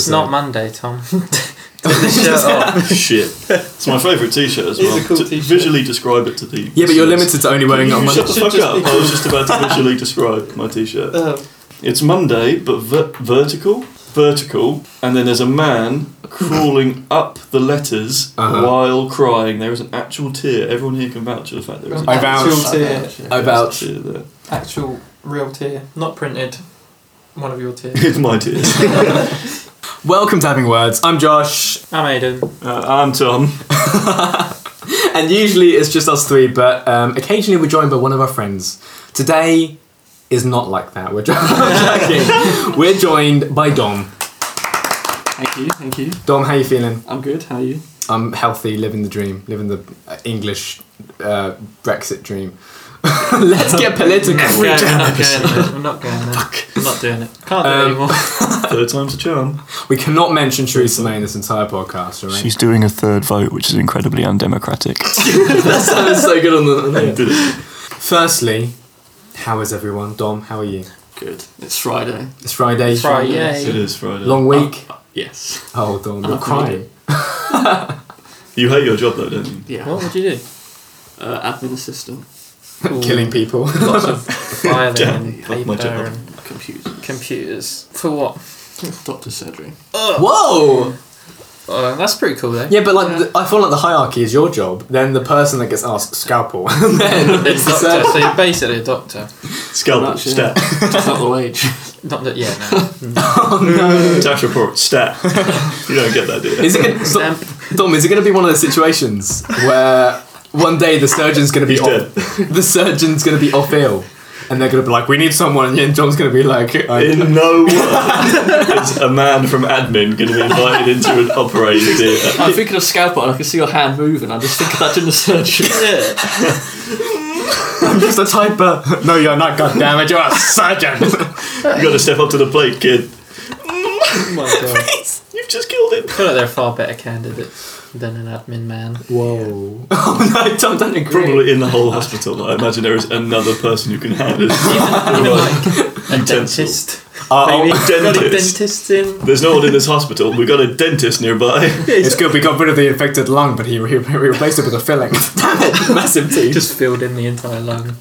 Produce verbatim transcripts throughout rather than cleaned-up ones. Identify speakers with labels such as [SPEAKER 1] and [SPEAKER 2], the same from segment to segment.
[SPEAKER 1] It's
[SPEAKER 2] though.
[SPEAKER 1] not Monday, Tom. Take the shirt off.
[SPEAKER 3] Shit. It's my favourite t-shirt as
[SPEAKER 1] It is
[SPEAKER 3] well.
[SPEAKER 1] a cool
[SPEAKER 3] To
[SPEAKER 1] t-shirt.
[SPEAKER 3] Visually describe it to the...
[SPEAKER 2] Yeah, but you're
[SPEAKER 3] listeners.
[SPEAKER 2] limited to only wearing it on
[SPEAKER 3] You
[SPEAKER 2] Monday.
[SPEAKER 3] shut the
[SPEAKER 1] Should
[SPEAKER 3] fuck
[SPEAKER 1] just
[SPEAKER 3] up.
[SPEAKER 1] be-
[SPEAKER 3] I was just about to visually describe my t-shirt.
[SPEAKER 1] Uh,
[SPEAKER 3] It's Monday, but ver- vertical. Vertical. And then there's a man crawling up the letters
[SPEAKER 2] Uh-huh.
[SPEAKER 3] while crying. There is an actual tear. Everyone here can vouch for the fact there is an
[SPEAKER 2] I vouch.
[SPEAKER 1] actual tear.
[SPEAKER 2] I vouch.
[SPEAKER 3] tear there.
[SPEAKER 1] Actual real tear. Not printed. One of your tears.
[SPEAKER 3] It's my tears.
[SPEAKER 2] Welcome to Having Words. I'm Josh.
[SPEAKER 1] I'm Aidan.
[SPEAKER 3] uh, I'm Tom.
[SPEAKER 2] And usually it's just us three, but um, occasionally we're joined by one of our friends. Today is not like that. We're, jo- joking. We're joined by Dom.
[SPEAKER 4] Thank you, thank you.
[SPEAKER 2] Dom, how you feeling?
[SPEAKER 4] I'm good, how are you?
[SPEAKER 2] I'm healthy, living the dream, living the uh, English uh, Brexit dream. Let's get political.
[SPEAKER 1] I'm not going, I'm not going there. I'm not going there. I'm not doing it. Can't do
[SPEAKER 2] Um,
[SPEAKER 1] it anymore.
[SPEAKER 3] Third time's a charm.
[SPEAKER 2] We cannot mention Theresa May in this entire podcast, right?
[SPEAKER 3] She's doing a third vote, which is incredibly undemocratic.
[SPEAKER 2] That sounded so good on the. On the
[SPEAKER 3] Did it?
[SPEAKER 2] Firstly, how is everyone? Dom, how are you?
[SPEAKER 4] Good. It's Friday.
[SPEAKER 2] It's Friday.
[SPEAKER 1] Friday.
[SPEAKER 3] It
[SPEAKER 1] Yay.
[SPEAKER 3] is Friday.
[SPEAKER 2] Long week.
[SPEAKER 4] Uh, yes.
[SPEAKER 2] Oh, Dom, you're
[SPEAKER 4] Uh,
[SPEAKER 2] crying.
[SPEAKER 3] You hate your job though, don't you?
[SPEAKER 4] Yeah.
[SPEAKER 1] What would you do?
[SPEAKER 4] Uh, admin assistant.
[SPEAKER 2] Killing people.
[SPEAKER 1] Lots of filing
[SPEAKER 3] Damn,
[SPEAKER 1] and
[SPEAKER 3] fuck my
[SPEAKER 1] paper
[SPEAKER 3] job.
[SPEAKER 1] and
[SPEAKER 4] Computer.
[SPEAKER 1] computers. For what?
[SPEAKER 4] Doctor surgery.
[SPEAKER 2] Whoa!
[SPEAKER 1] Oh, that's pretty cool though.
[SPEAKER 2] Yeah, but like the, I feel like the hierarchy is your job. Then the person that gets asked scalpel, and then it's the
[SPEAKER 1] Doctor,
[SPEAKER 2] surgeon.
[SPEAKER 1] so you're basically a doctor.
[SPEAKER 3] Scalpel,
[SPEAKER 4] Much, yeah.
[SPEAKER 3] stat.
[SPEAKER 4] Just not the wage.
[SPEAKER 1] Not that, yeah, no.
[SPEAKER 2] Oh no!
[SPEAKER 3] Tax report, stat. You don't get that, do you?
[SPEAKER 2] Is it gonna,
[SPEAKER 1] Stamp.
[SPEAKER 2] Dom? Is it going to be one of those situations where one day the surgeon's going to be
[SPEAKER 3] He's
[SPEAKER 2] off, the surgeon's going to be off ill, and they're going to be like, "We need someone," and then John's going to be like, I,
[SPEAKER 3] In no way is a man from admin going to be invited into an operating theatre.
[SPEAKER 4] I'm thinking of scalpel and I can see your hand moving. I just think of that in the surgery.
[SPEAKER 2] "I'm just a typer." No, you're not. Goddammit, you're a surgeon.
[SPEAKER 3] You got to step up to the plate, kid.
[SPEAKER 1] Oh my god.
[SPEAKER 3] You've just killed him.
[SPEAKER 1] I feel like they're far better candidates than an admin man.
[SPEAKER 2] Whoa! Oh no, Tom, don't agree.
[SPEAKER 3] Probably in the whole hospital. I imagine there is another person who can handle it.
[SPEAKER 1] Even like a
[SPEAKER 3] Utensil.
[SPEAKER 1] dentist.
[SPEAKER 2] Uh,
[SPEAKER 1] Maybe
[SPEAKER 2] oh,
[SPEAKER 1] got a
[SPEAKER 3] dentist.
[SPEAKER 1] dentist in.
[SPEAKER 3] There's no one in this hospital. We've got a dentist nearby.
[SPEAKER 2] it's good. We got rid of the infected lung, but he, he, he replaced it with a filling. Damn it! Massive teeth.
[SPEAKER 1] Just filled in the entire lung.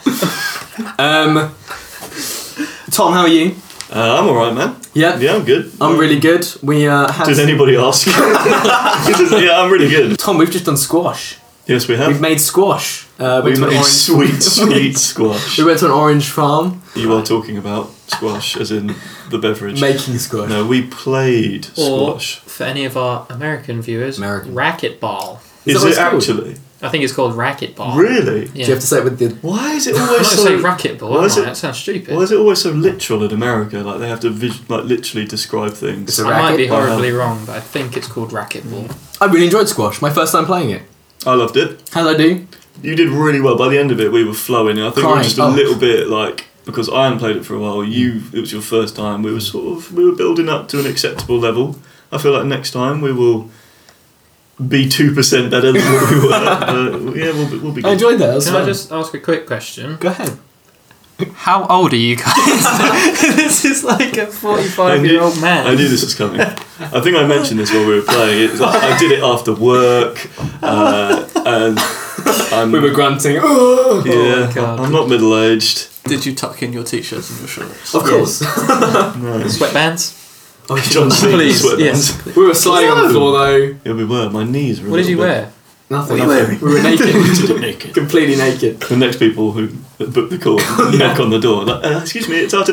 [SPEAKER 2] Um, Tom, how are you?
[SPEAKER 3] Uh, I'm alright, man.
[SPEAKER 2] Yeah,
[SPEAKER 3] Yeah, I'm good.
[SPEAKER 2] I'm really good. We uh, had
[SPEAKER 3] Did anybody ask? Yeah, I'm really good.
[SPEAKER 2] Tom. We've just done squash.
[SPEAKER 3] Yes, we have.
[SPEAKER 2] We've made squash. Uh,
[SPEAKER 3] We
[SPEAKER 2] went to an
[SPEAKER 3] made
[SPEAKER 2] orange-
[SPEAKER 3] sweet, sweet squash.
[SPEAKER 2] We went to an orange farm
[SPEAKER 3] You are talking about squash, as in the beverage.
[SPEAKER 2] making squash.
[SPEAKER 3] No, we played
[SPEAKER 1] Or,
[SPEAKER 3] squash.
[SPEAKER 1] for any of our American viewers,
[SPEAKER 2] American.
[SPEAKER 1] racquetball.
[SPEAKER 2] Is
[SPEAKER 3] Is,
[SPEAKER 2] that what
[SPEAKER 3] it
[SPEAKER 2] it's called?
[SPEAKER 3] actually?
[SPEAKER 1] I think it's called racquetball.
[SPEAKER 3] Really?
[SPEAKER 1] Yeah.
[SPEAKER 2] Do you have to say it with the?
[SPEAKER 3] Why is it
[SPEAKER 1] I'm
[SPEAKER 3] always
[SPEAKER 1] not
[SPEAKER 3] so?
[SPEAKER 1] say racquetball.
[SPEAKER 3] why
[SPEAKER 1] am
[SPEAKER 3] is
[SPEAKER 1] I?
[SPEAKER 3] it-
[SPEAKER 1] That sounds stupid.
[SPEAKER 3] Why is it always so literal in America? Like they have to vis- like literally describe things.
[SPEAKER 2] It's a
[SPEAKER 1] I might be
[SPEAKER 2] racquetball.
[SPEAKER 1] horribly wrong, but I think it's called racquetball.
[SPEAKER 2] I really enjoyed squash. My first time playing it.
[SPEAKER 3] I loved it.
[SPEAKER 2] How did I do?
[SPEAKER 3] You did really well. By the end of it, we were flowing. I think we were
[SPEAKER 2] Crying.
[SPEAKER 3] just a
[SPEAKER 2] Oh.
[SPEAKER 3] little bit like because I hadn't played it for a while. You, it was your first time. We were sort of we were building up to an acceptable level. I feel like next time we will be two percent better than what we were. Uh, yeah, we'll be, we'll be
[SPEAKER 2] I
[SPEAKER 3] good.
[SPEAKER 2] enjoyed that. That was
[SPEAKER 1] Can I
[SPEAKER 2] fun.
[SPEAKER 1] just ask a quick question?
[SPEAKER 2] Go ahead.
[SPEAKER 1] How old are you guys? This is like a
[SPEAKER 3] I
[SPEAKER 1] forty-five-year-old
[SPEAKER 3] knew-
[SPEAKER 1] man.
[SPEAKER 3] I knew this was coming. I think I mentioned this while we were playing. It's like I did it after work, uh, and I'm,
[SPEAKER 2] We were grunting. Oh,
[SPEAKER 3] yeah,
[SPEAKER 1] God.
[SPEAKER 3] I'm not middle aged.
[SPEAKER 4] Did you tuck in your t-shirts and your shorts?
[SPEAKER 2] of course.
[SPEAKER 3] No.
[SPEAKER 1] Sweatbands?
[SPEAKER 2] Oh,
[SPEAKER 3] John Cena
[SPEAKER 1] Please,
[SPEAKER 3] sweatbands.
[SPEAKER 1] yes.
[SPEAKER 2] we were sliding on the floor though.
[SPEAKER 3] Yeah, we were. My knees were. a
[SPEAKER 1] What did you
[SPEAKER 3] little bit-
[SPEAKER 1] wear?
[SPEAKER 2] Nothing.
[SPEAKER 3] What are you
[SPEAKER 2] nothing. We were naked.
[SPEAKER 3] Naked.
[SPEAKER 2] Completely naked.
[SPEAKER 3] The next people who book the call knock on the door. Like, uh, excuse me, it's Arthur.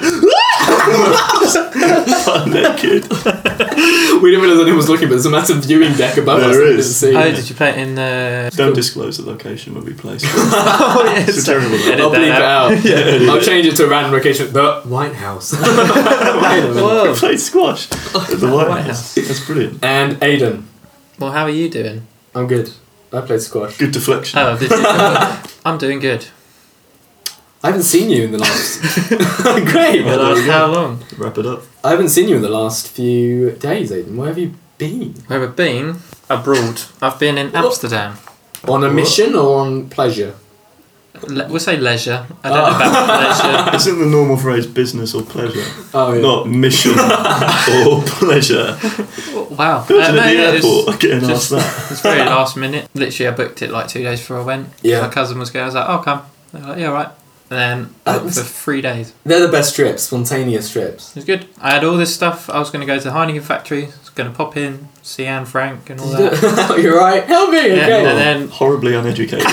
[SPEAKER 3] I'm naked.
[SPEAKER 2] We didn't realise anyone was looking, but there's a massive viewing deck above
[SPEAKER 3] There
[SPEAKER 2] us. that we
[SPEAKER 3] is.
[SPEAKER 2] didn't see.
[SPEAKER 1] Oh, did you play it in the...
[SPEAKER 3] Don't disclose the location where we placed it.
[SPEAKER 1] Oh, yes.
[SPEAKER 3] It's a terrible.
[SPEAKER 1] Edit
[SPEAKER 2] I'll
[SPEAKER 1] that
[SPEAKER 2] bleep it
[SPEAKER 1] out.
[SPEAKER 2] out.
[SPEAKER 3] Yeah,
[SPEAKER 2] I'll change it to a random location. The White House. Wait a minute.
[SPEAKER 1] Whoa.
[SPEAKER 3] We played squash at the White,
[SPEAKER 1] White
[SPEAKER 3] House. That's brilliant.
[SPEAKER 2] And Aiden.
[SPEAKER 1] Well, how are you doing?
[SPEAKER 2] I'm good. I played squash.
[SPEAKER 3] Good deflection.
[SPEAKER 1] Oh, did you? I'm doing good.
[SPEAKER 2] I haven't seen you in the last. Great.
[SPEAKER 1] The
[SPEAKER 3] there
[SPEAKER 1] last
[SPEAKER 3] we go.
[SPEAKER 1] how long?
[SPEAKER 3] Wrap it up.
[SPEAKER 2] I haven't seen you in the last few days, Aiden. Where have you been?
[SPEAKER 1] Where have I been? Abroad. I've been in Amsterdam.
[SPEAKER 2] On a
[SPEAKER 3] What?
[SPEAKER 2] mission or on pleasure?
[SPEAKER 1] Le- we'll say leisure. I don't know about leisure.
[SPEAKER 3] Isn't the normal phrase business or pleasure?
[SPEAKER 2] Oh, yeah.
[SPEAKER 3] Not mission or pleasure.
[SPEAKER 1] Wow.
[SPEAKER 3] Imagine
[SPEAKER 1] Uh, no,
[SPEAKER 3] at the
[SPEAKER 1] yeah, it was
[SPEAKER 3] airport getting
[SPEAKER 1] just-
[SPEAKER 3] asked that.
[SPEAKER 1] It's very last minute. Literally, I booked it like two days before I went.
[SPEAKER 2] Yeah.
[SPEAKER 1] My cousin was going. I was like, "Oh, come." They're like, "Yeah, all right." And then I
[SPEAKER 2] Uh,
[SPEAKER 1] booked for three days.
[SPEAKER 2] They're the best trips, spontaneous trips.
[SPEAKER 1] It was good. I had all this stuff. I was going to go to the Heineken factory. I was going to pop in, see Anne Frank and all that.
[SPEAKER 2] You're right. Help me.
[SPEAKER 1] Yeah,
[SPEAKER 2] Okay.
[SPEAKER 1] and then
[SPEAKER 3] Horribly uneducated.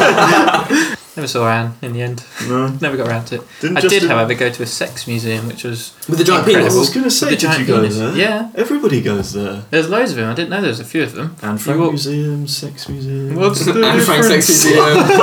[SPEAKER 1] never saw Anne in the end.
[SPEAKER 3] No.
[SPEAKER 1] Never got around to it.
[SPEAKER 3] Didn't
[SPEAKER 1] I
[SPEAKER 3] Justin-
[SPEAKER 1] did, however, go to a sex museum, which was
[SPEAKER 2] With the giant
[SPEAKER 3] I
[SPEAKER 1] incredible.
[SPEAKER 2] penis.
[SPEAKER 3] was going to say,
[SPEAKER 1] With the
[SPEAKER 3] did you
[SPEAKER 1] giant
[SPEAKER 3] go
[SPEAKER 1] penis.
[SPEAKER 3] there?
[SPEAKER 1] Yeah.
[SPEAKER 3] Everybody goes there.
[SPEAKER 1] There's loads of them. I didn't know there was a few of them.
[SPEAKER 3] Anne
[SPEAKER 1] You
[SPEAKER 3] Frank
[SPEAKER 1] walk-
[SPEAKER 3] Museum, Sex Museum.
[SPEAKER 1] What's the
[SPEAKER 2] Anne Frank Sex
[SPEAKER 1] difference?
[SPEAKER 2] Museum.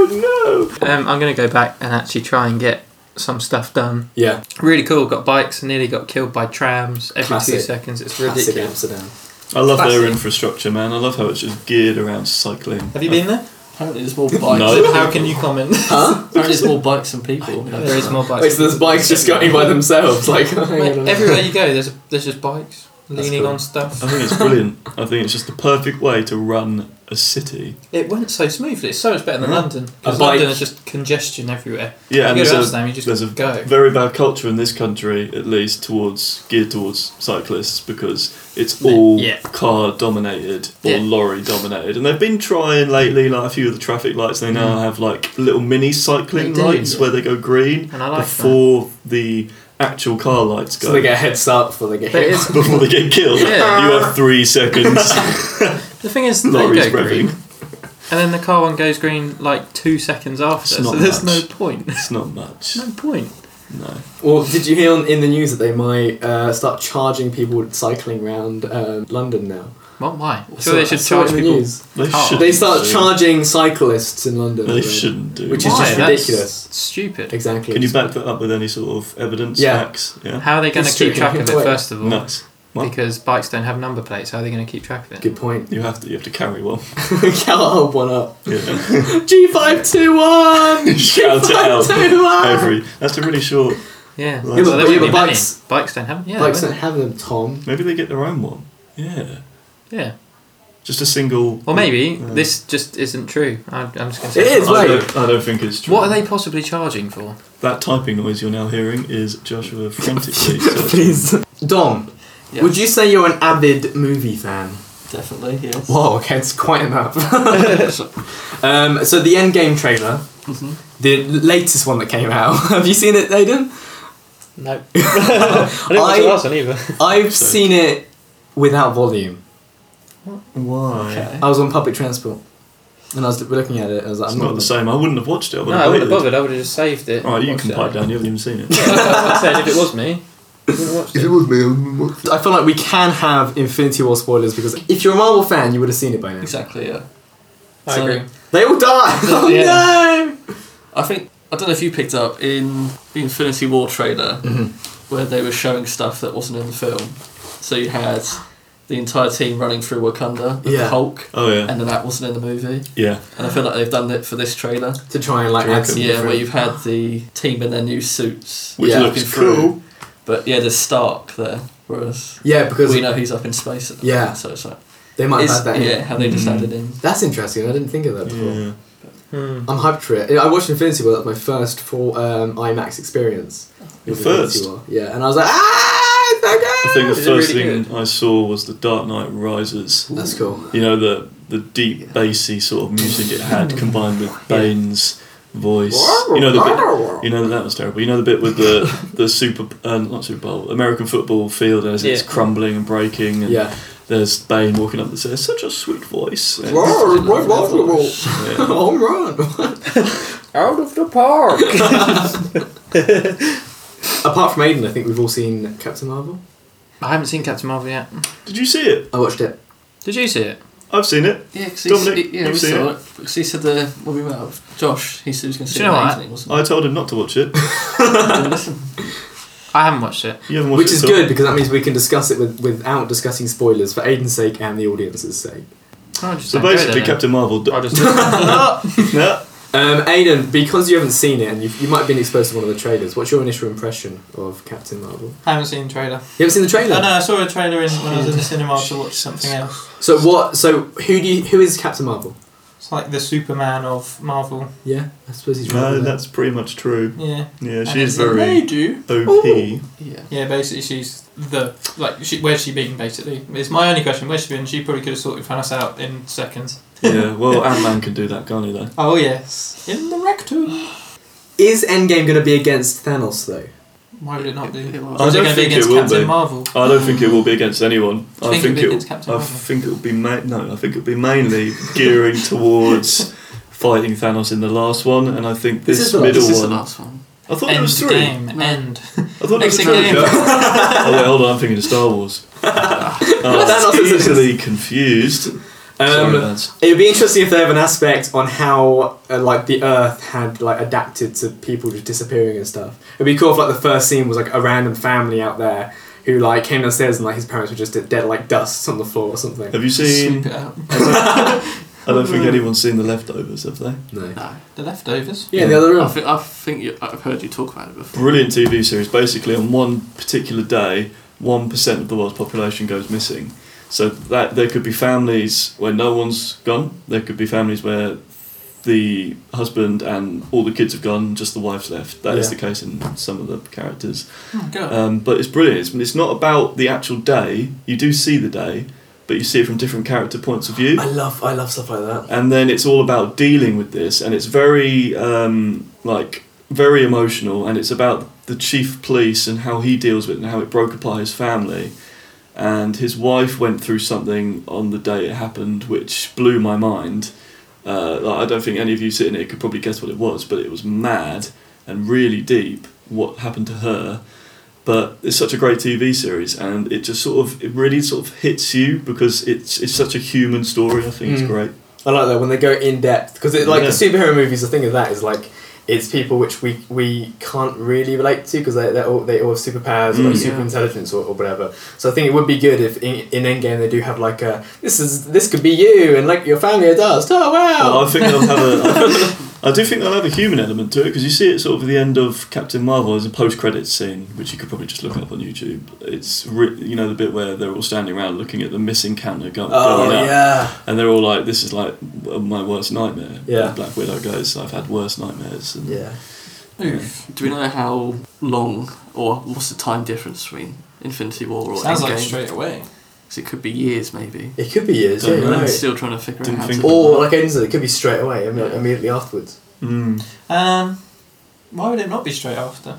[SPEAKER 3] Oh no!
[SPEAKER 1] Um, I'm going to go back and actually try and get some stuff done.
[SPEAKER 2] Yeah.
[SPEAKER 1] Really cool. Got bikes. Nearly got killed by trams every
[SPEAKER 2] Classic.
[SPEAKER 1] two seconds. It's
[SPEAKER 2] Classic
[SPEAKER 1] ridiculous.
[SPEAKER 2] Amsterdam.
[SPEAKER 3] I love their
[SPEAKER 1] Classic.
[SPEAKER 3] infrastructure, man. I love how it's just geared around cycling.
[SPEAKER 1] Have you been there?
[SPEAKER 4] Apparently there's more bikes.
[SPEAKER 3] No.
[SPEAKER 1] How can you comment?
[SPEAKER 2] Huh?
[SPEAKER 4] Apparently there's more bikes than people.
[SPEAKER 1] There is more bikes.
[SPEAKER 2] Wait, so there's bikes just going by themselves, like
[SPEAKER 1] Mate, everywhere you go, there's there's just bikes leaning
[SPEAKER 3] cool.
[SPEAKER 1] on stuff.
[SPEAKER 3] I think it's brilliant. I think it's just the perfect way to run a city.
[SPEAKER 1] It went so smoothly. It's so much better than
[SPEAKER 3] Yeah.
[SPEAKER 1] London. Because
[SPEAKER 2] A bike-
[SPEAKER 1] London is just congestion everywhere.
[SPEAKER 3] Yeah,
[SPEAKER 1] You
[SPEAKER 3] and
[SPEAKER 1] go to
[SPEAKER 3] there's a,
[SPEAKER 1] Amsterdam, you just
[SPEAKER 3] there's a
[SPEAKER 1] go.
[SPEAKER 3] very bad culture in this country, at least towards geared towards cyclists, because it's
[SPEAKER 1] Yeah.
[SPEAKER 3] all
[SPEAKER 1] Yeah.
[SPEAKER 3] car dominated or
[SPEAKER 1] Yeah.
[SPEAKER 3] lorry dominated, and they've been trying lately. Like a few of the traffic lights, they now
[SPEAKER 2] Mm.
[SPEAKER 3] have like little mini cycling
[SPEAKER 1] They do,
[SPEAKER 3] lights
[SPEAKER 1] yeah.
[SPEAKER 3] where they go green
[SPEAKER 1] And I like
[SPEAKER 3] before the actual car lights go.
[SPEAKER 2] So they get a head start before they get
[SPEAKER 1] But
[SPEAKER 2] hit.
[SPEAKER 1] it's,
[SPEAKER 3] before they get killed.
[SPEAKER 1] Yeah.
[SPEAKER 3] You have three seconds.
[SPEAKER 1] the thing is, they
[SPEAKER 3] Lorries
[SPEAKER 1] go green,
[SPEAKER 3] revving.
[SPEAKER 1] and then the car one goes green like two seconds after.
[SPEAKER 3] It's not
[SPEAKER 1] So there's
[SPEAKER 3] much.
[SPEAKER 1] no point.
[SPEAKER 3] It's not much.
[SPEAKER 1] No point.
[SPEAKER 3] No.
[SPEAKER 2] Well, did you hear on, in the news that they might uh, start charging people cycling around um, London now?
[SPEAKER 1] What? Why?
[SPEAKER 2] I
[SPEAKER 1] Sure,
[SPEAKER 2] saw-
[SPEAKER 1] they
[SPEAKER 2] I
[SPEAKER 1] should
[SPEAKER 2] saw it
[SPEAKER 1] charge
[SPEAKER 2] in the
[SPEAKER 1] people.
[SPEAKER 2] news.
[SPEAKER 3] They
[SPEAKER 1] Oh.
[SPEAKER 3] should.
[SPEAKER 2] They start charging cyclists in London.
[SPEAKER 3] They
[SPEAKER 2] already,
[SPEAKER 3] shouldn't do.
[SPEAKER 2] Which is
[SPEAKER 1] Why?
[SPEAKER 2] just
[SPEAKER 1] That's
[SPEAKER 2] ridiculous.
[SPEAKER 1] Stupid.
[SPEAKER 2] Exactly.
[SPEAKER 3] Can you back that up with any sort of evidence?
[SPEAKER 2] Yeah.
[SPEAKER 3] Facts? Yeah.
[SPEAKER 1] How are they going to
[SPEAKER 2] It's
[SPEAKER 1] keep
[SPEAKER 2] true.
[SPEAKER 1] track of it?
[SPEAKER 2] Wait.
[SPEAKER 1] First of all,
[SPEAKER 3] Nice. What?
[SPEAKER 1] because bikes don't have number plates. How are they going to keep track of it?
[SPEAKER 2] Good point.
[SPEAKER 3] You have to. You have to carry one.
[SPEAKER 2] Can't hold one up.
[SPEAKER 3] Yeah.
[SPEAKER 2] G five two one.
[SPEAKER 3] Shout it out.
[SPEAKER 2] G five two one.
[SPEAKER 3] Every. That's a really short.
[SPEAKER 1] Yeah.
[SPEAKER 3] Yeah,
[SPEAKER 1] Well,
[SPEAKER 3] but-
[SPEAKER 1] there
[SPEAKER 2] yeah,
[SPEAKER 1] won't
[SPEAKER 2] but
[SPEAKER 1] be
[SPEAKER 2] bikes-
[SPEAKER 1] many. Bikes don't have. Yeah.
[SPEAKER 2] Bikes
[SPEAKER 1] they
[SPEAKER 2] don't have them, Tom.
[SPEAKER 3] Maybe they get their own one. Yeah.
[SPEAKER 1] won't. Yeah.
[SPEAKER 3] Just a single.
[SPEAKER 1] Or maybe
[SPEAKER 3] Yeah.
[SPEAKER 1] this just isn't true. I'm, I'm just going to say.
[SPEAKER 2] It is,
[SPEAKER 3] I
[SPEAKER 2] wait.
[SPEAKER 3] don't, I don't think it's true.
[SPEAKER 1] What are they possibly charging for?
[SPEAKER 3] That typing noise you're now hearing is Joshua frantically. searching.
[SPEAKER 2] Please. Dom,
[SPEAKER 4] Yeah.
[SPEAKER 2] would you say you're an avid movie fan?
[SPEAKER 4] Definitely, yes.
[SPEAKER 2] Whoa, okay, it's quite enough. um, so the Endgame trailer,
[SPEAKER 4] Mhm.
[SPEAKER 2] the latest one that came out. Have you seen it, Aidan?
[SPEAKER 1] No. I didn't watch
[SPEAKER 2] I-
[SPEAKER 1] the last one either.
[SPEAKER 2] I've
[SPEAKER 3] So-
[SPEAKER 2] seen it without volume.
[SPEAKER 3] Why?
[SPEAKER 4] Okay.
[SPEAKER 2] I was on public transport, and I was looking at it. I was like,
[SPEAKER 3] It's
[SPEAKER 2] I'm
[SPEAKER 3] not
[SPEAKER 2] not
[SPEAKER 3] the same. I wouldn't have watched it. I would
[SPEAKER 1] No, I
[SPEAKER 3] have
[SPEAKER 1] wouldn't have
[SPEAKER 3] waited.
[SPEAKER 1] bothered. I would have just saved it.
[SPEAKER 3] Alright, you
[SPEAKER 1] watched
[SPEAKER 3] can
[SPEAKER 1] it.
[SPEAKER 3] pipe down. You haven't even seen it.
[SPEAKER 1] Yeah, that's what I said. If it was me, I would have watched it.
[SPEAKER 3] was me, I wouldn't watch
[SPEAKER 2] I feel like we can have Infinity War spoilers because if you're a Marvel fan, you would have seen it by now.
[SPEAKER 4] Exactly, yeah.
[SPEAKER 1] I
[SPEAKER 4] So-
[SPEAKER 1] agree.
[SPEAKER 2] They all die. Oh
[SPEAKER 1] Yeah.
[SPEAKER 2] no!
[SPEAKER 4] I think, I don't know if you picked up in the Infinity War trailer
[SPEAKER 2] Mhm.
[SPEAKER 4] where they were showing stuff that wasn't in the film. So you had the entire team running through Wakanda with
[SPEAKER 2] Yeah.
[SPEAKER 4] the Hulk,
[SPEAKER 3] Oh yeah.
[SPEAKER 4] and then that wasn't in the movie.
[SPEAKER 3] Yeah.
[SPEAKER 4] And I feel like they've done it for this trailer.
[SPEAKER 2] To try and like
[SPEAKER 3] Do you
[SPEAKER 2] add
[SPEAKER 3] reckon?
[SPEAKER 2] some
[SPEAKER 4] Yeah,
[SPEAKER 2] different-
[SPEAKER 4] where you've had the team in their new suits.
[SPEAKER 3] Which
[SPEAKER 2] Yeah.
[SPEAKER 3] looks
[SPEAKER 4] looking through.
[SPEAKER 3] cool.
[SPEAKER 4] But yeah, there's Stark there, whereas
[SPEAKER 2] yeah, because
[SPEAKER 4] we know he's up in space at the
[SPEAKER 2] Yeah.
[SPEAKER 4] moment, so it's like,
[SPEAKER 2] they might
[SPEAKER 4] it's,
[SPEAKER 2] have had that. in.
[SPEAKER 4] yeah, how they just
[SPEAKER 3] Mm.
[SPEAKER 4] added in.
[SPEAKER 2] That's interesting. I didn't think of that before.
[SPEAKER 3] Yeah.
[SPEAKER 1] Hmm.
[SPEAKER 2] I'm hyped for it. I watched Infinity War. That was my first full um, IMAX experience.
[SPEAKER 3] Your
[SPEAKER 2] with Infinity
[SPEAKER 3] first?
[SPEAKER 2] War. Yeah, and I was like, ah, it's so
[SPEAKER 3] I
[SPEAKER 2] good.
[SPEAKER 3] think the
[SPEAKER 1] Is it
[SPEAKER 3] first
[SPEAKER 1] really
[SPEAKER 3] thing I saw was the Dark Knight Rises.
[SPEAKER 2] That's cool.
[SPEAKER 3] You know, the the deep bassy sort of music it had combined with Bane's voice. You know the bit. You know that that was terrible. You know the bit with the the Super uh, not Super Bowl American football field as it's
[SPEAKER 1] Yeah.
[SPEAKER 3] crumbling and breaking. And
[SPEAKER 2] Yeah.
[SPEAKER 3] There's Bane walking up the stairs. Such a sweet voice. And-
[SPEAKER 2] Whoa, what basketball?
[SPEAKER 3] yeah.
[SPEAKER 2] Home run.
[SPEAKER 1] Out of the park.
[SPEAKER 2] Apart from Aiden, I think we've all seen Captain Marvel.
[SPEAKER 1] I haven't seen Captain Marvel yet.
[SPEAKER 3] Did you see it?
[SPEAKER 2] I watched it.
[SPEAKER 1] Did you see it?
[SPEAKER 3] I've seen it.
[SPEAKER 4] Yeah, because he,
[SPEAKER 3] Dominic,
[SPEAKER 4] yeah,
[SPEAKER 3] you've
[SPEAKER 4] we
[SPEAKER 3] seen
[SPEAKER 4] saw
[SPEAKER 3] it?
[SPEAKER 4] it. Because he said the when we met up, Josh, he said he was going to see
[SPEAKER 1] Do you
[SPEAKER 4] it
[SPEAKER 1] know
[SPEAKER 4] in the
[SPEAKER 1] what?
[SPEAKER 4] evening, wasn't
[SPEAKER 3] I told him not to watch it.
[SPEAKER 4] he? Didn't listen.
[SPEAKER 1] I haven't watched it.
[SPEAKER 3] You haven't watched
[SPEAKER 2] Which
[SPEAKER 3] it
[SPEAKER 2] is
[SPEAKER 3] at all?
[SPEAKER 2] good because that means we can discuss it with, without discussing spoilers for Aiden's sake and the audience's sake.
[SPEAKER 1] Oh, just
[SPEAKER 3] So
[SPEAKER 1] don't go
[SPEAKER 3] basically,
[SPEAKER 1] there
[SPEAKER 3] Captain Marvel.
[SPEAKER 1] then. I'll just
[SPEAKER 3] no.
[SPEAKER 2] Um, Aiden, because you haven't seen it and you you might have been exposed to one of the trailers, what's your initial impression of Captain Marvel?
[SPEAKER 1] I haven't seen the trailer.
[SPEAKER 2] You haven't seen the trailer?
[SPEAKER 1] Oh no, I saw a trailer in, when I was in the cinema to watch something else.
[SPEAKER 2] So what? So who do you? Who is Captain Marvel?
[SPEAKER 1] It's like the Superman of Marvel.
[SPEAKER 2] Yeah, I suppose he's right.
[SPEAKER 3] No,
[SPEAKER 2] with that.
[SPEAKER 3] that's pretty much true.
[SPEAKER 1] Yeah.
[SPEAKER 3] Yeah,
[SPEAKER 1] And
[SPEAKER 3] she is
[SPEAKER 1] it's a
[SPEAKER 3] very
[SPEAKER 4] do.
[SPEAKER 3] O P.
[SPEAKER 4] Yeah.
[SPEAKER 1] Yeah, basically she's the like she, where's she been basically? It's my only question. Where's she been? She probably could have sorted Thanos out in seconds.
[SPEAKER 3] Yeah, well, Ant-Man can do that, can't he, though?
[SPEAKER 1] Oh yes, in the rectum.
[SPEAKER 2] Is Endgame going to be against Thanos though?
[SPEAKER 1] Why would it not be?
[SPEAKER 4] It will.
[SPEAKER 1] Or is
[SPEAKER 3] I
[SPEAKER 1] it
[SPEAKER 3] don't
[SPEAKER 1] going to be
[SPEAKER 3] think
[SPEAKER 1] against
[SPEAKER 3] it will
[SPEAKER 1] Captain
[SPEAKER 3] be.
[SPEAKER 1] Marvel?
[SPEAKER 3] I don't think it will be against anyone.
[SPEAKER 1] Do you
[SPEAKER 3] I
[SPEAKER 1] think
[SPEAKER 3] think
[SPEAKER 1] it'll be
[SPEAKER 3] it.
[SPEAKER 1] against Captain
[SPEAKER 3] I
[SPEAKER 1] Marvel?
[SPEAKER 3] think it'll be ma- no. I think it'll be mainly gearing towards fighting Thanos in the last one, and I think
[SPEAKER 2] This
[SPEAKER 3] this,
[SPEAKER 2] is the-
[SPEAKER 3] middle
[SPEAKER 4] This is the
[SPEAKER 3] one.
[SPEAKER 4] last one.
[SPEAKER 3] I thought
[SPEAKER 1] End
[SPEAKER 3] there was three.
[SPEAKER 1] game.
[SPEAKER 4] No.
[SPEAKER 1] End.
[SPEAKER 3] I thought there was
[SPEAKER 1] Exit
[SPEAKER 3] three.
[SPEAKER 1] game.
[SPEAKER 3] oh wait, hold on. I'm thinking of Star Wars.
[SPEAKER 2] Thanos
[SPEAKER 3] oh,
[SPEAKER 2] is-
[SPEAKER 3] easily confused. Sorry,
[SPEAKER 2] Um,
[SPEAKER 3] lads.
[SPEAKER 2] It'd be interesting if they have an aspect on how uh, like the Earth had like adapted to people just disappearing and stuff. It'd be cool if like the first scene was like a random family out there who like came downstairs and like his parents were just dead like dust on the floor or something.
[SPEAKER 3] Have you seen?
[SPEAKER 1] Sweep it out.
[SPEAKER 3] I don't think anyone's seen The Leftovers, have they?
[SPEAKER 2] No.
[SPEAKER 4] No.
[SPEAKER 1] The leftovers.
[SPEAKER 2] Yeah, in the other room.
[SPEAKER 4] I think, I think you, I've heard you talk about it before.
[SPEAKER 3] Brilliant T V series. Basically, on one particular day, one percent of the world's population goes missing. So that there could be families where no one's gone. There could be families where the husband and all the kids have gone, just the wife's left. That is
[SPEAKER 2] Yeah.
[SPEAKER 3] the case in some of the characters.
[SPEAKER 1] Oh god.
[SPEAKER 3] Um, but it's brilliant. It's, it's not about the actual day. You do see the day, but you see it from different character points of view.
[SPEAKER 2] I love I love stuff like that.
[SPEAKER 3] And then it's all about dealing with this, and it's very um, like very emotional, and it's about the chief of police and how he deals with it and how it broke apart his family. And his wife went through something on the day it happened, which blew my mind. Uh, like, I don't think any of you sitting here could probably guess what it was, but it was mad and really deep what happened to her. But it's such a great T V series, and it just sort of it really sort of hits you because it's it's such a human story. I think
[SPEAKER 2] Mm.
[SPEAKER 3] it's great.
[SPEAKER 2] I like that when they go in depth because like
[SPEAKER 3] Yeah.
[SPEAKER 2] the superhero movies. The thing of that is like it's people which we we can't really relate to because they they all they all have superpowers or like
[SPEAKER 3] Mm.
[SPEAKER 2] super
[SPEAKER 4] Yeah.
[SPEAKER 2] intelligence or, or whatever. So I think it would be good if in, in Endgame they do have like a this is this could be you and like your family are dust. Oh wow!
[SPEAKER 3] Well, I think they'll have a. I do think they'll have a human element to it because you see it sort of at the end of Captain Marvel. There's a post-credits scene which you could probably just look up on YouTube. It's re- you know the bit where they're all standing around looking at the missing counter go-
[SPEAKER 2] oh
[SPEAKER 3] going up,
[SPEAKER 2] yeah.
[SPEAKER 3] and they're all like, "This is like my worst nightmare."
[SPEAKER 2] Yeah.
[SPEAKER 3] Black Widow goes, "I've had worse nightmares." And
[SPEAKER 2] Yeah.
[SPEAKER 1] Oof.
[SPEAKER 4] Do we know how long or what's the time difference between Infinity War or
[SPEAKER 1] Sounds
[SPEAKER 4] Endgame?
[SPEAKER 1] like straight away.
[SPEAKER 4] 'Cause it could be years, maybe.
[SPEAKER 2] It could be years.
[SPEAKER 3] Don't
[SPEAKER 2] Yeah,
[SPEAKER 3] know.
[SPEAKER 2] you're
[SPEAKER 4] I'm
[SPEAKER 2] right.
[SPEAKER 4] still trying to figure
[SPEAKER 3] Didn't
[SPEAKER 4] out how
[SPEAKER 3] think
[SPEAKER 4] to.
[SPEAKER 2] Or like Enzo, it could be straight away. I mean,
[SPEAKER 4] Yeah.
[SPEAKER 2] immediately afterwards.
[SPEAKER 3] Mm.
[SPEAKER 1] Um, why would it not be straight after?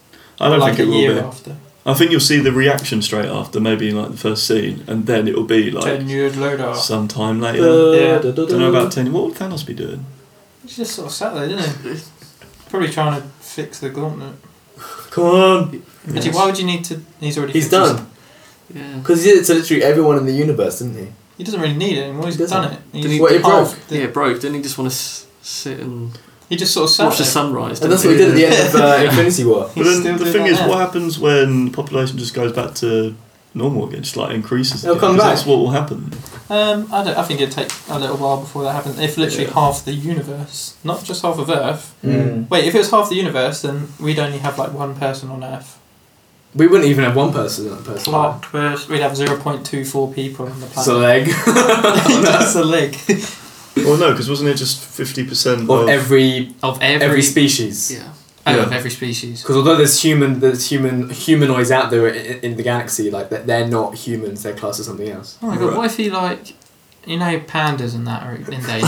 [SPEAKER 3] I don't
[SPEAKER 1] Or like
[SPEAKER 3] think it
[SPEAKER 1] a year
[SPEAKER 3] will be.
[SPEAKER 1] after.
[SPEAKER 3] I think you'll see the reaction straight after, maybe in like the first scene, and then it'll be like
[SPEAKER 1] Ten years later.
[SPEAKER 3] some time later.
[SPEAKER 1] Yeah.
[SPEAKER 3] Don't know about ten. What would Thanos be doing?
[SPEAKER 1] He's just sort of sat there, didn't he? Probably trying to fix the gauntlet.
[SPEAKER 2] Come on.
[SPEAKER 1] Actually, why would you need to? He's already.
[SPEAKER 2] He's
[SPEAKER 1] fixed his-
[SPEAKER 2] done
[SPEAKER 4] Yeah.
[SPEAKER 2] because he did it to literally everyone in the universe, didn't he?
[SPEAKER 1] He doesn't really need it anymore. He's
[SPEAKER 2] He doesn't.
[SPEAKER 1] done it. He's
[SPEAKER 4] Did he-
[SPEAKER 2] Well, it
[SPEAKER 1] half
[SPEAKER 2] broke.
[SPEAKER 1] the-
[SPEAKER 4] Yeah, it broke. Didn't he just want to s- sit and
[SPEAKER 1] He just sort of sat
[SPEAKER 4] watch the
[SPEAKER 1] there.
[SPEAKER 4] sunrise?
[SPEAKER 2] And that's
[SPEAKER 4] didn't
[SPEAKER 2] what he did at the end of uh, Infinity War.
[SPEAKER 3] But
[SPEAKER 1] He's
[SPEAKER 3] then
[SPEAKER 1] still
[SPEAKER 3] the
[SPEAKER 1] doing
[SPEAKER 3] thing
[SPEAKER 1] that
[SPEAKER 3] is,
[SPEAKER 1] now.
[SPEAKER 3] what happens when the population just goes back to normal again? Just like increases.
[SPEAKER 2] They'll
[SPEAKER 3] again?
[SPEAKER 2] come
[SPEAKER 3] 'Cause
[SPEAKER 2] back.
[SPEAKER 3] That's what will happen.
[SPEAKER 1] Um, I don't. I think it'd take a little while before that happens. If literally
[SPEAKER 3] Yeah.
[SPEAKER 1] half the universe, not just half of Earth.
[SPEAKER 2] Mm.
[SPEAKER 1] Wait, if it was half the universe, then we'd only have like one person on Earth.
[SPEAKER 2] We wouldn't even have one person on the person.
[SPEAKER 1] Plot twist. We'd have zero point two four people on the
[SPEAKER 2] It's a
[SPEAKER 1] planet.
[SPEAKER 2] leg
[SPEAKER 1] That's a leg
[SPEAKER 3] Well, no, because wasn't it just fifty percent
[SPEAKER 2] of every
[SPEAKER 1] of every,
[SPEAKER 2] every species.
[SPEAKER 4] Yeah.
[SPEAKER 1] oh,
[SPEAKER 3] Yeah.
[SPEAKER 1] of every species.
[SPEAKER 2] Because although there's human, there's human humanoids out there in, in the galaxy, like that they're not humans. They're classed as something else.
[SPEAKER 1] Oh my god!
[SPEAKER 3] Right.
[SPEAKER 1] What if he like, you know, pandas and that are endangered?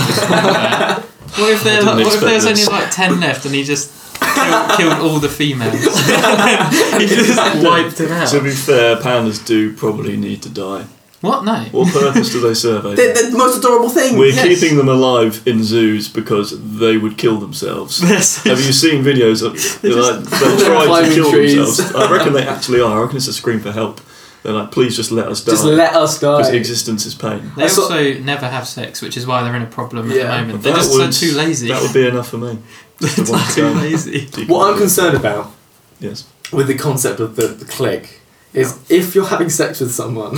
[SPEAKER 1] What if there?
[SPEAKER 3] I didn't
[SPEAKER 1] What if
[SPEAKER 3] expect
[SPEAKER 1] there's only
[SPEAKER 3] this.
[SPEAKER 1] like ten left and he just killed, killed all the females? He just wiped them out.
[SPEAKER 3] To be fair, pandas do probably need to die.
[SPEAKER 1] What? No.
[SPEAKER 3] What purpose do they serve? Aidan?
[SPEAKER 2] They're, they're the most adorable thing.
[SPEAKER 3] We're
[SPEAKER 1] Yes.
[SPEAKER 3] keeping them alive in zoos because they would kill themselves. Have you seen videos of they're like, they
[SPEAKER 2] They're
[SPEAKER 3] try to
[SPEAKER 2] climbing
[SPEAKER 3] kill
[SPEAKER 2] trees.
[SPEAKER 3] themselves? I reckon they actually are. I reckon it's a scream for help. They're like, please just let us die.
[SPEAKER 2] Just let us
[SPEAKER 3] Because
[SPEAKER 2] die.
[SPEAKER 3] existence is pain.
[SPEAKER 1] They
[SPEAKER 2] I saw-
[SPEAKER 1] also never have sex, which is why they're in a problem at
[SPEAKER 2] Yeah.
[SPEAKER 1] the moment. They're
[SPEAKER 3] That
[SPEAKER 1] just
[SPEAKER 3] would-
[SPEAKER 1] so too lazy.
[SPEAKER 3] That would be enough for me.
[SPEAKER 1] They're
[SPEAKER 3] to want to
[SPEAKER 1] too
[SPEAKER 3] go.
[SPEAKER 1] lazy.
[SPEAKER 2] What I'm concerned about
[SPEAKER 3] Yes.
[SPEAKER 2] with the concept of the, the click is if you're having sex with someone,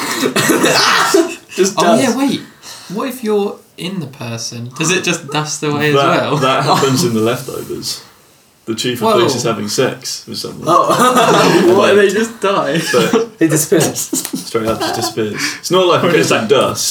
[SPEAKER 2] just
[SPEAKER 1] Oh
[SPEAKER 2] dust.
[SPEAKER 1] yeah, wait. What if you're in the person? Does it just dust away
[SPEAKER 3] that,
[SPEAKER 1] as well?
[SPEAKER 3] that happens in The Leftovers. The chief of
[SPEAKER 1] Whoa.
[SPEAKER 3] police is having sex with someone.
[SPEAKER 2] Oh,
[SPEAKER 1] What? They just die.
[SPEAKER 3] But
[SPEAKER 2] it disappears.
[SPEAKER 3] straight up just disappears. It's not like a bit of dust.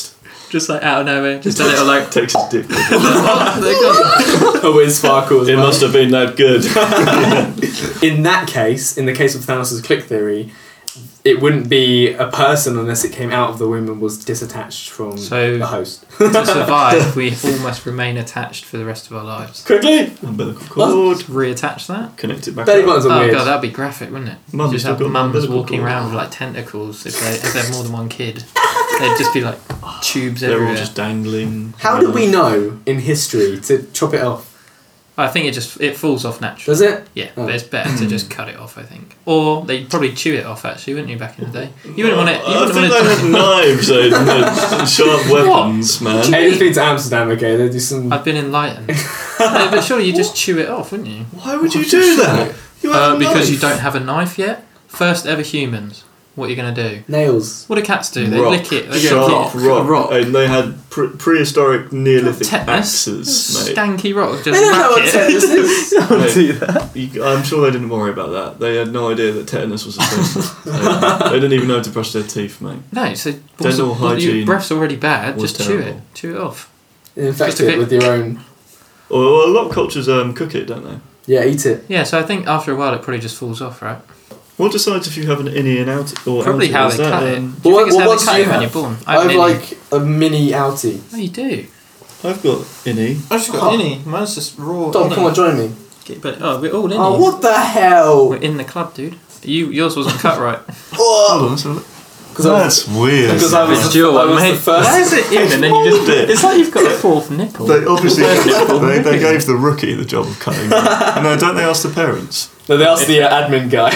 [SPEAKER 4] Just like out of nowhere, just a little like.
[SPEAKER 3] Takes his dick.
[SPEAKER 4] Oh, there it goes.
[SPEAKER 2] Oh, it sparkles.
[SPEAKER 3] It must have been that good.
[SPEAKER 2] In that case, in the case of Thanos' click theory, it wouldn't be a person unless it came out of the womb and was disattached from
[SPEAKER 1] So-
[SPEAKER 2] the host.
[SPEAKER 1] To survive, we all must remain attached for the rest of our lives.
[SPEAKER 2] Quickly!
[SPEAKER 3] Umbilical cord.
[SPEAKER 1] Reattach that?
[SPEAKER 3] Connect it back
[SPEAKER 2] Belly
[SPEAKER 3] up.
[SPEAKER 2] buttons are
[SPEAKER 1] Oh
[SPEAKER 2] weird.
[SPEAKER 1] god, that'd be graphic, wouldn't it?
[SPEAKER 3] Mum's
[SPEAKER 1] Just
[SPEAKER 3] still
[SPEAKER 1] have
[SPEAKER 3] got
[SPEAKER 1] mums
[SPEAKER 3] umbilical
[SPEAKER 1] walking
[SPEAKER 3] cord.
[SPEAKER 1] around with like tentacles if they if they have more than one kid. They'd just be like tubes
[SPEAKER 3] They're all
[SPEAKER 1] everywhere.
[SPEAKER 3] just dangling.
[SPEAKER 2] How do we know in history to chop it off?
[SPEAKER 1] I think it just it falls off naturally.
[SPEAKER 2] Does it?
[SPEAKER 1] Yeah,
[SPEAKER 2] Oh.
[SPEAKER 1] but it's better to just cut it off, I think. Or they'd probably chew it off, actually, wouldn't you, back in the day? You wouldn't want it. You
[SPEAKER 3] I
[SPEAKER 1] wouldn't
[SPEAKER 3] think
[SPEAKER 1] want
[SPEAKER 3] they
[SPEAKER 1] it.
[SPEAKER 3] had knives, they had sharp weapons, man.
[SPEAKER 2] Aiden's been to Amsterdam, okay? They do some.
[SPEAKER 1] I've been enlightened. No, but surely you just chew it off, wouldn't you?
[SPEAKER 3] Why would you do that? You have
[SPEAKER 1] Uh,
[SPEAKER 3] a
[SPEAKER 1] because
[SPEAKER 3] knife.
[SPEAKER 1] you don't have a knife yet. First ever humans. What are you going to do?
[SPEAKER 2] Nails.
[SPEAKER 1] What do cats do? They
[SPEAKER 3] rock,
[SPEAKER 1] lick it. They
[SPEAKER 3] sharp
[SPEAKER 1] go,
[SPEAKER 3] rock.
[SPEAKER 4] rock.
[SPEAKER 3] And they had pre- prehistoric Neolithic
[SPEAKER 1] tetanus.
[SPEAKER 3] axes, mate.
[SPEAKER 1] Stanky rock. Just
[SPEAKER 2] They don't know
[SPEAKER 1] whack
[SPEAKER 2] what
[SPEAKER 1] it.
[SPEAKER 2] tetanus is.
[SPEAKER 3] Mate,
[SPEAKER 2] do that.
[SPEAKER 3] you- I'm sure they didn't worry about that. They had no idea that tetanus was a thing. they, they didn't even know to brush their teeth, mate.
[SPEAKER 1] No, so
[SPEAKER 3] Dental
[SPEAKER 1] well, your
[SPEAKER 3] hygiene
[SPEAKER 1] breath's already bad.
[SPEAKER 3] was
[SPEAKER 1] Just chew it.
[SPEAKER 3] terrible.
[SPEAKER 1] Chew it off.
[SPEAKER 2] Infect
[SPEAKER 1] Just a
[SPEAKER 2] it
[SPEAKER 1] bit-
[SPEAKER 2] with your own.
[SPEAKER 3] Or, or a lot of cultures um, cook it, don't they?
[SPEAKER 2] Yeah, eat it.
[SPEAKER 1] Yeah, so I think after a while it probably just falls off, right?
[SPEAKER 3] What decides if you have an innie and out or
[SPEAKER 1] Probably
[SPEAKER 3] outie?
[SPEAKER 1] how
[SPEAKER 3] Is
[SPEAKER 1] they
[SPEAKER 3] that,
[SPEAKER 1] cut it.
[SPEAKER 3] um,
[SPEAKER 1] Do you
[SPEAKER 2] What-
[SPEAKER 1] think it's
[SPEAKER 2] what
[SPEAKER 1] how
[SPEAKER 2] ones
[SPEAKER 1] they cut
[SPEAKER 2] do
[SPEAKER 1] it
[SPEAKER 2] you
[SPEAKER 1] when
[SPEAKER 2] have?
[SPEAKER 1] you're born?
[SPEAKER 2] I have
[SPEAKER 1] an innie.
[SPEAKER 2] like a mini outie.
[SPEAKER 1] Oh, you do?
[SPEAKER 3] I've got innie.
[SPEAKER 1] I've just
[SPEAKER 2] got
[SPEAKER 1] innie. Mine's just raw.
[SPEAKER 2] Dom, come on, join me.
[SPEAKER 1] Oh, we're all in
[SPEAKER 2] Oh, what the hell?
[SPEAKER 1] We're in the club, dude. You, yours wasn't cut right.
[SPEAKER 3] Hold on, let's have a look.
[SPEAKER 2] Because
[SPEAKER 3] That's weird.
[SPEAKER 2] Because I was,
[SPEAKER 1] It's
[SPEAKER 2] the,
[SPEAKER 1] your
[SPEAKER 2] I
[SPEAKER 1] one,
[SPEAKER 2] was
[SPEAKER 1] mate.
[SPEAKER 2] the first.
[SPEAKER 1] Why is it in and then you just...
[SPEAKER 3] Bit.
[SPEAKER 1] It's like you've got a fourth nipple.
[SPEAKER 3] They obviously
[SPEAKER 1] Nipple.
[SPEAKER 3] they, they gave the rookie the job of cutting. it. No, don't they ask the parents?
[SPEAKER 2] No, they asked the uh, admin guy.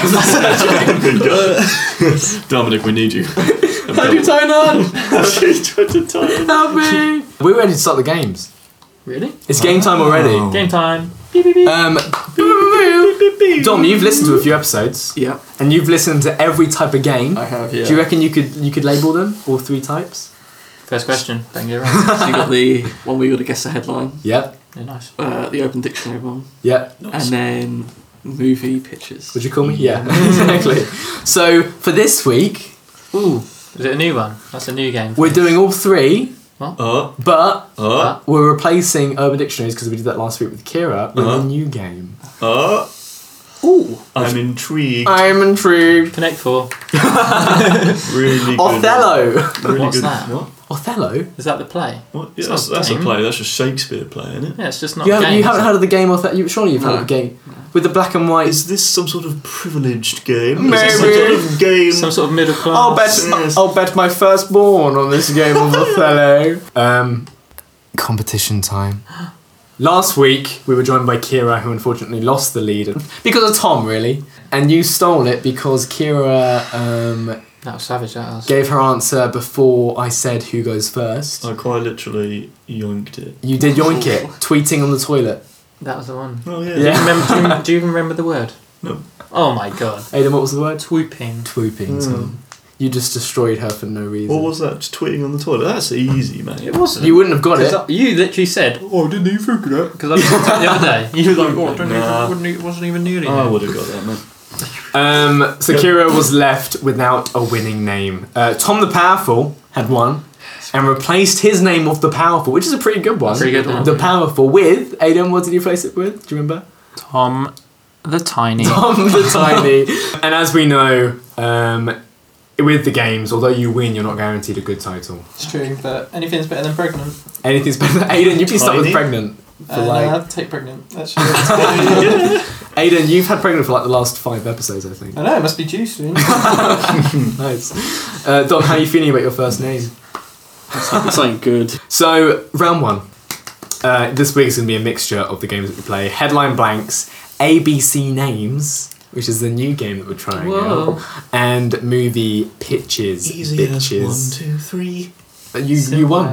[SPEAKER 3] Dominic, we need you.
[SPEAKER 2] How do you tie on?
[SPEAKER 3] She tried to tie it.
[SPEAKER 2] Help me! We're ready to start the games.
[SPEAKER 1] Really?
[SPEAKER 2] It's game time already.
[SPEAKER 3] Oh.
[SPEAKER 1] Game time. Beep, beep, beep.
[SPEAKER 2] Um, Dom, you've listened to a few episodes,
[SPEAKER 4] Yeah,
[SPEAKER 2] and you've listened to every type of game.
[SPEAKER 4] I have. Yeah.
[SPEAKER 2] Do you reckon you could you could label them, all three types?
[SPEAKER 1] First question. Don't get it wrong.
[SPEAKER 4] So you got the one where you got to guess the headline,
[SPEAKER 2] Yep,
[SPEAKER 1] Yeah, nice.
[SPEAKER 4] uh, the Open Dictionary one,
[SPEAKER 2] yep.
[SPEAKER 4] and then movie pictures.
[SPEAKER 2] Would you call me? Yeah, exactly. So for this week,
[SPEAKER 1] Ooh. Is it a new one? That's a new game.
[SPEAKER 2] we're doing all three,
[SPEAKER 3] Oh,
[SPEAKER 2] but
[SPEAKER 3] oh,
[SPEAKER 2] we're replacing Urban Dictionaries because we did that last week with Kira with
[SPEAKER 3] Uh-huh.
[SPEAKER 2] a new game.
[SPEAKER 3] oh.
[SPEAKER 4] Ooh,
[SPEAKER 3] I'm intrigued.
[SPEAKER 2] I'm intrigued.
[SPEAKER 1] Connect Four.
[SPEAKER 3] Really good.
[SPEAKER 2] Othello.
[SPEAKER 3] Really
[SPEAKER 1] What's
[SPEAKER 3] good.
[SPEAKER 1] that?
[SPEAKER 3] What?
[SPEAKER 2] Othello.
[SPEAKER 1] Is that the play?
[SPEAKER 3] What? Yeah,
[SPEAKER 1] It's
[SPEAKER 3] that's,
[SPEAKER 1] not a
[SPEAKER 3] that's a
[SPEAKER 1] game.
[SPEAKER 3] play. That's a Shakespeare play, isn't it?
[SPEAKER 1] Yeah, it's just not
[SPEAKER 2] You
[SPEAKER 1] a
[SPEAKER 2] haven't,
[SPEAKER 1] game.
[SPEAKER 2] you haven't
[SPEAKER 1] is
[SPEAKER 2] heard of the game Othello? You, surely you've heard
[SPEAKER 4] No.
[SPEAKER 2] of the game with the black and white.
[SPEAKER 3] Is this some sort of privileged game?
[SPEAKER 2] Maybe.
[SPEAKER 3] Is this some sort of game?
[SPEAKER 1] it? Some sort of middle class.
[SPEAKER 2] I'll bet.
[SPEAKER 3] Yes.
[SPEAKER 2] I'll bet my firstborn on this game of Othello. Um, competition time. Last week we were joined by Kira, who unfortunately lost the lead because of Tom, really, and you stole it because Kira um,
[SPEAKER 1] That was savage, that was.
[SPEAKER 2] gave her answer before I said who goes first.
[SPEAKER 3] I quite literally yoinked it.
[SPEAKER 2] You did yoink it, tweeting on the toilet.
[SPEAKER 1] That was the one.
[SPEAKER 3] Oh yeah.
[SPEAKER 1] Do, you remember, do, you, do you even remember the word?
[SPEAKER 3] No.
[SPEAKER 1] Oh my god.
[SPEAKER 2] Aidan, what was the word?
[SPEAKER 1] Swooping.
[SPEAKER 2] Swooping.
[SPEAKER 3] Mm.
[SPEAKER 2] Tom. You just destroyed her for no reason.
[SPEAKER 3] What was that? Just tweeting on the toilet. That's easy, mate.
[SPEAKER 1] It wasn't.
[SPEAKER 2] You wouldn't have got it.
[SPEAKER 1] 'Cause I- You literally said, "Oh, I didn't even think of that." Because I looked at it the other day. You were like, "Oh, I didn't
[SPEAKER 3] Nah.
[SPEAKER 1] even, wouldn't, e- wasn't even nearly."
[SPEAKER 3] I
[SPEAKER 1] there."
[SPEAKER 3] would have got that, mate.
[SPEAKER 2] Um, so Kira was left without a winning name. Uh, Tom the Powerful had won and replaced his name with the Powerful, which is a pretty good one.
[SPEAKER 1] Pretty good one.
[SPEAKER 2] The Powerful with Aidan. What did you replace it with? Do you remember?
[SPEAKER 1] Tom, the tiny.
[SPEAKER 2] Tom the Tiny. And as we know, um, with the games, although you win, you're not guaranteed a good title.
[SPEAKER 1] It's true, but anything's better than pregnant.
[SPEAKER 2] Anything's better than Aidan. You've been stuck with
[SPEAKER 3] Tiny?
[SPEAKER 2] pregnant for
[SPEAKER 1] Uh,
[SPEAKER 2] like.
[SPEAKER 1] no, I'd take pregnant. That's true.
[SPEAKER 2] Aidan, you've had pregnant for like the last five episodes, I think.
[SPEAKER 1] I know, it must be juicy.
[SPEAKER 2] Nice. Uh, Dom, how are you feeling about your first name?
[SPEAKER 4] something good.
[SPEAKER 2] So, round one. Uh, this week is going to be a mixture of the games that we play. Headline blanks, A B C names, which is the new game that we're trying
[SPEAKER 1] Whoa.
[SPEAKER 2] out, and movie pitches.
[SPEAKER 3] Easy as
[SPEAKER 2] bitches.
[SPEAKER 3] one, two, three.
[SPEAKER 2] Uh, You, you
[SPEAKER 1] Simple
[SPEAKER 2] won.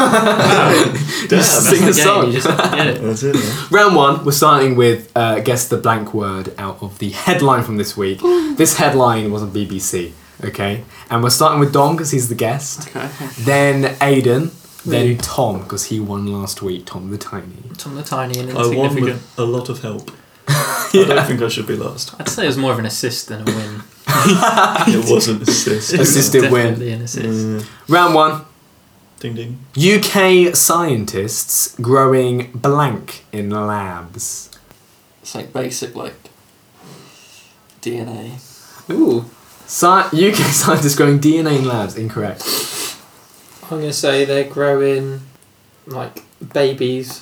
[SPEAKER 1] as.
[SPEAKER 3] Damn,
[SPEAKER 2] sing a
[SPEAKER 1] That's the game,
[SPEAKER 2] song.
[SPEAKER 1] you just have to get it.
[SPEAKER 3] That's it. Man.
[SPEAKER 2] Round one, we're starting with uh, guess the blank word out of the headline from this week. This headline was on B B C, okay? And we're starting with Dom because he's the guest.
[SPEAKER 4] Okay.
[SPEAKER 2] Then Aidan. Then
[SPEAKER 1] Really?
[SPEAKER 2] Tom because he won last week. Tom the Tiny.
[SPEAKER 1] Tom the tiny and
[SPEAKER 3] I won
[SPEAKER 1] insignificant.
[SPEAKER 3] with a lot of help. I don't think I should be last.
[SPEAKER 1] I'd say it was more of an assist than a win.
[SPEAKER 3] It wasn't assist.
[SPEAKER 2] Assisted win.
[SPEAKER 1] Definitely an assist.
[SPEAKER 3] Mm.
[SPEAKER 2] Round one.
[SPEAKER 3] Ding ding.
[SPEAKER 2] U K scientists growing blank in labs.
[SPEAKER 4] It's like basic, like D N A.
[SPEAKER 1] Ooh.
[SPEAKER 2] Sci- U K scientists growing D N A in labs. Incorrect.
[SPEAKER 1] I'm gonna say they're growing like babies.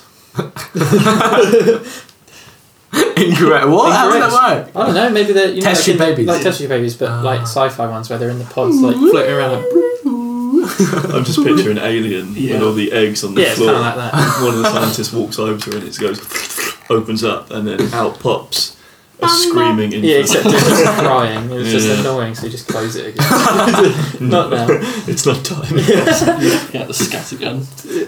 [SPEAKER 2] Incorrect. What? How is that right?
[SPEAKER 1] I don't know. Maybe they're you know,
[SPEAKER 2] Test
[SPEAKER 1] like,
[SPEAKER 2] tube
[SPEAKER 1] in-
[SPEAKER 2] babies.
[SPEAKER 1] like test tube babies, but
[SPEAKER 2] Ah.
[SPEAKER 1] like sci-fi ones where they're in the pods, like floating around. Like,
[SPEAKER 3] I'm just picturing Alien
[SPEAKER 4] Yeah.
[SPEAKER 3] with all the eggs on the
[SPEAKER 1] yeah, it's
[SPEAKER 3] floor.
[SPEAKER 1] kind of like that.
[SPEAKER 3] One of the scientists walks over to it and it goes, opens up, and then out pops a screaming infant.
[SPEAKER 1] Yeah, except it's just crying. It's just
[SPEAKER 3] Yeah.
[SPEAKER 1] annoying, so you just close it again. Not now.
[SPEAKER 3] It's not time.
[SPEAKER 4] Yeah, the scattergun.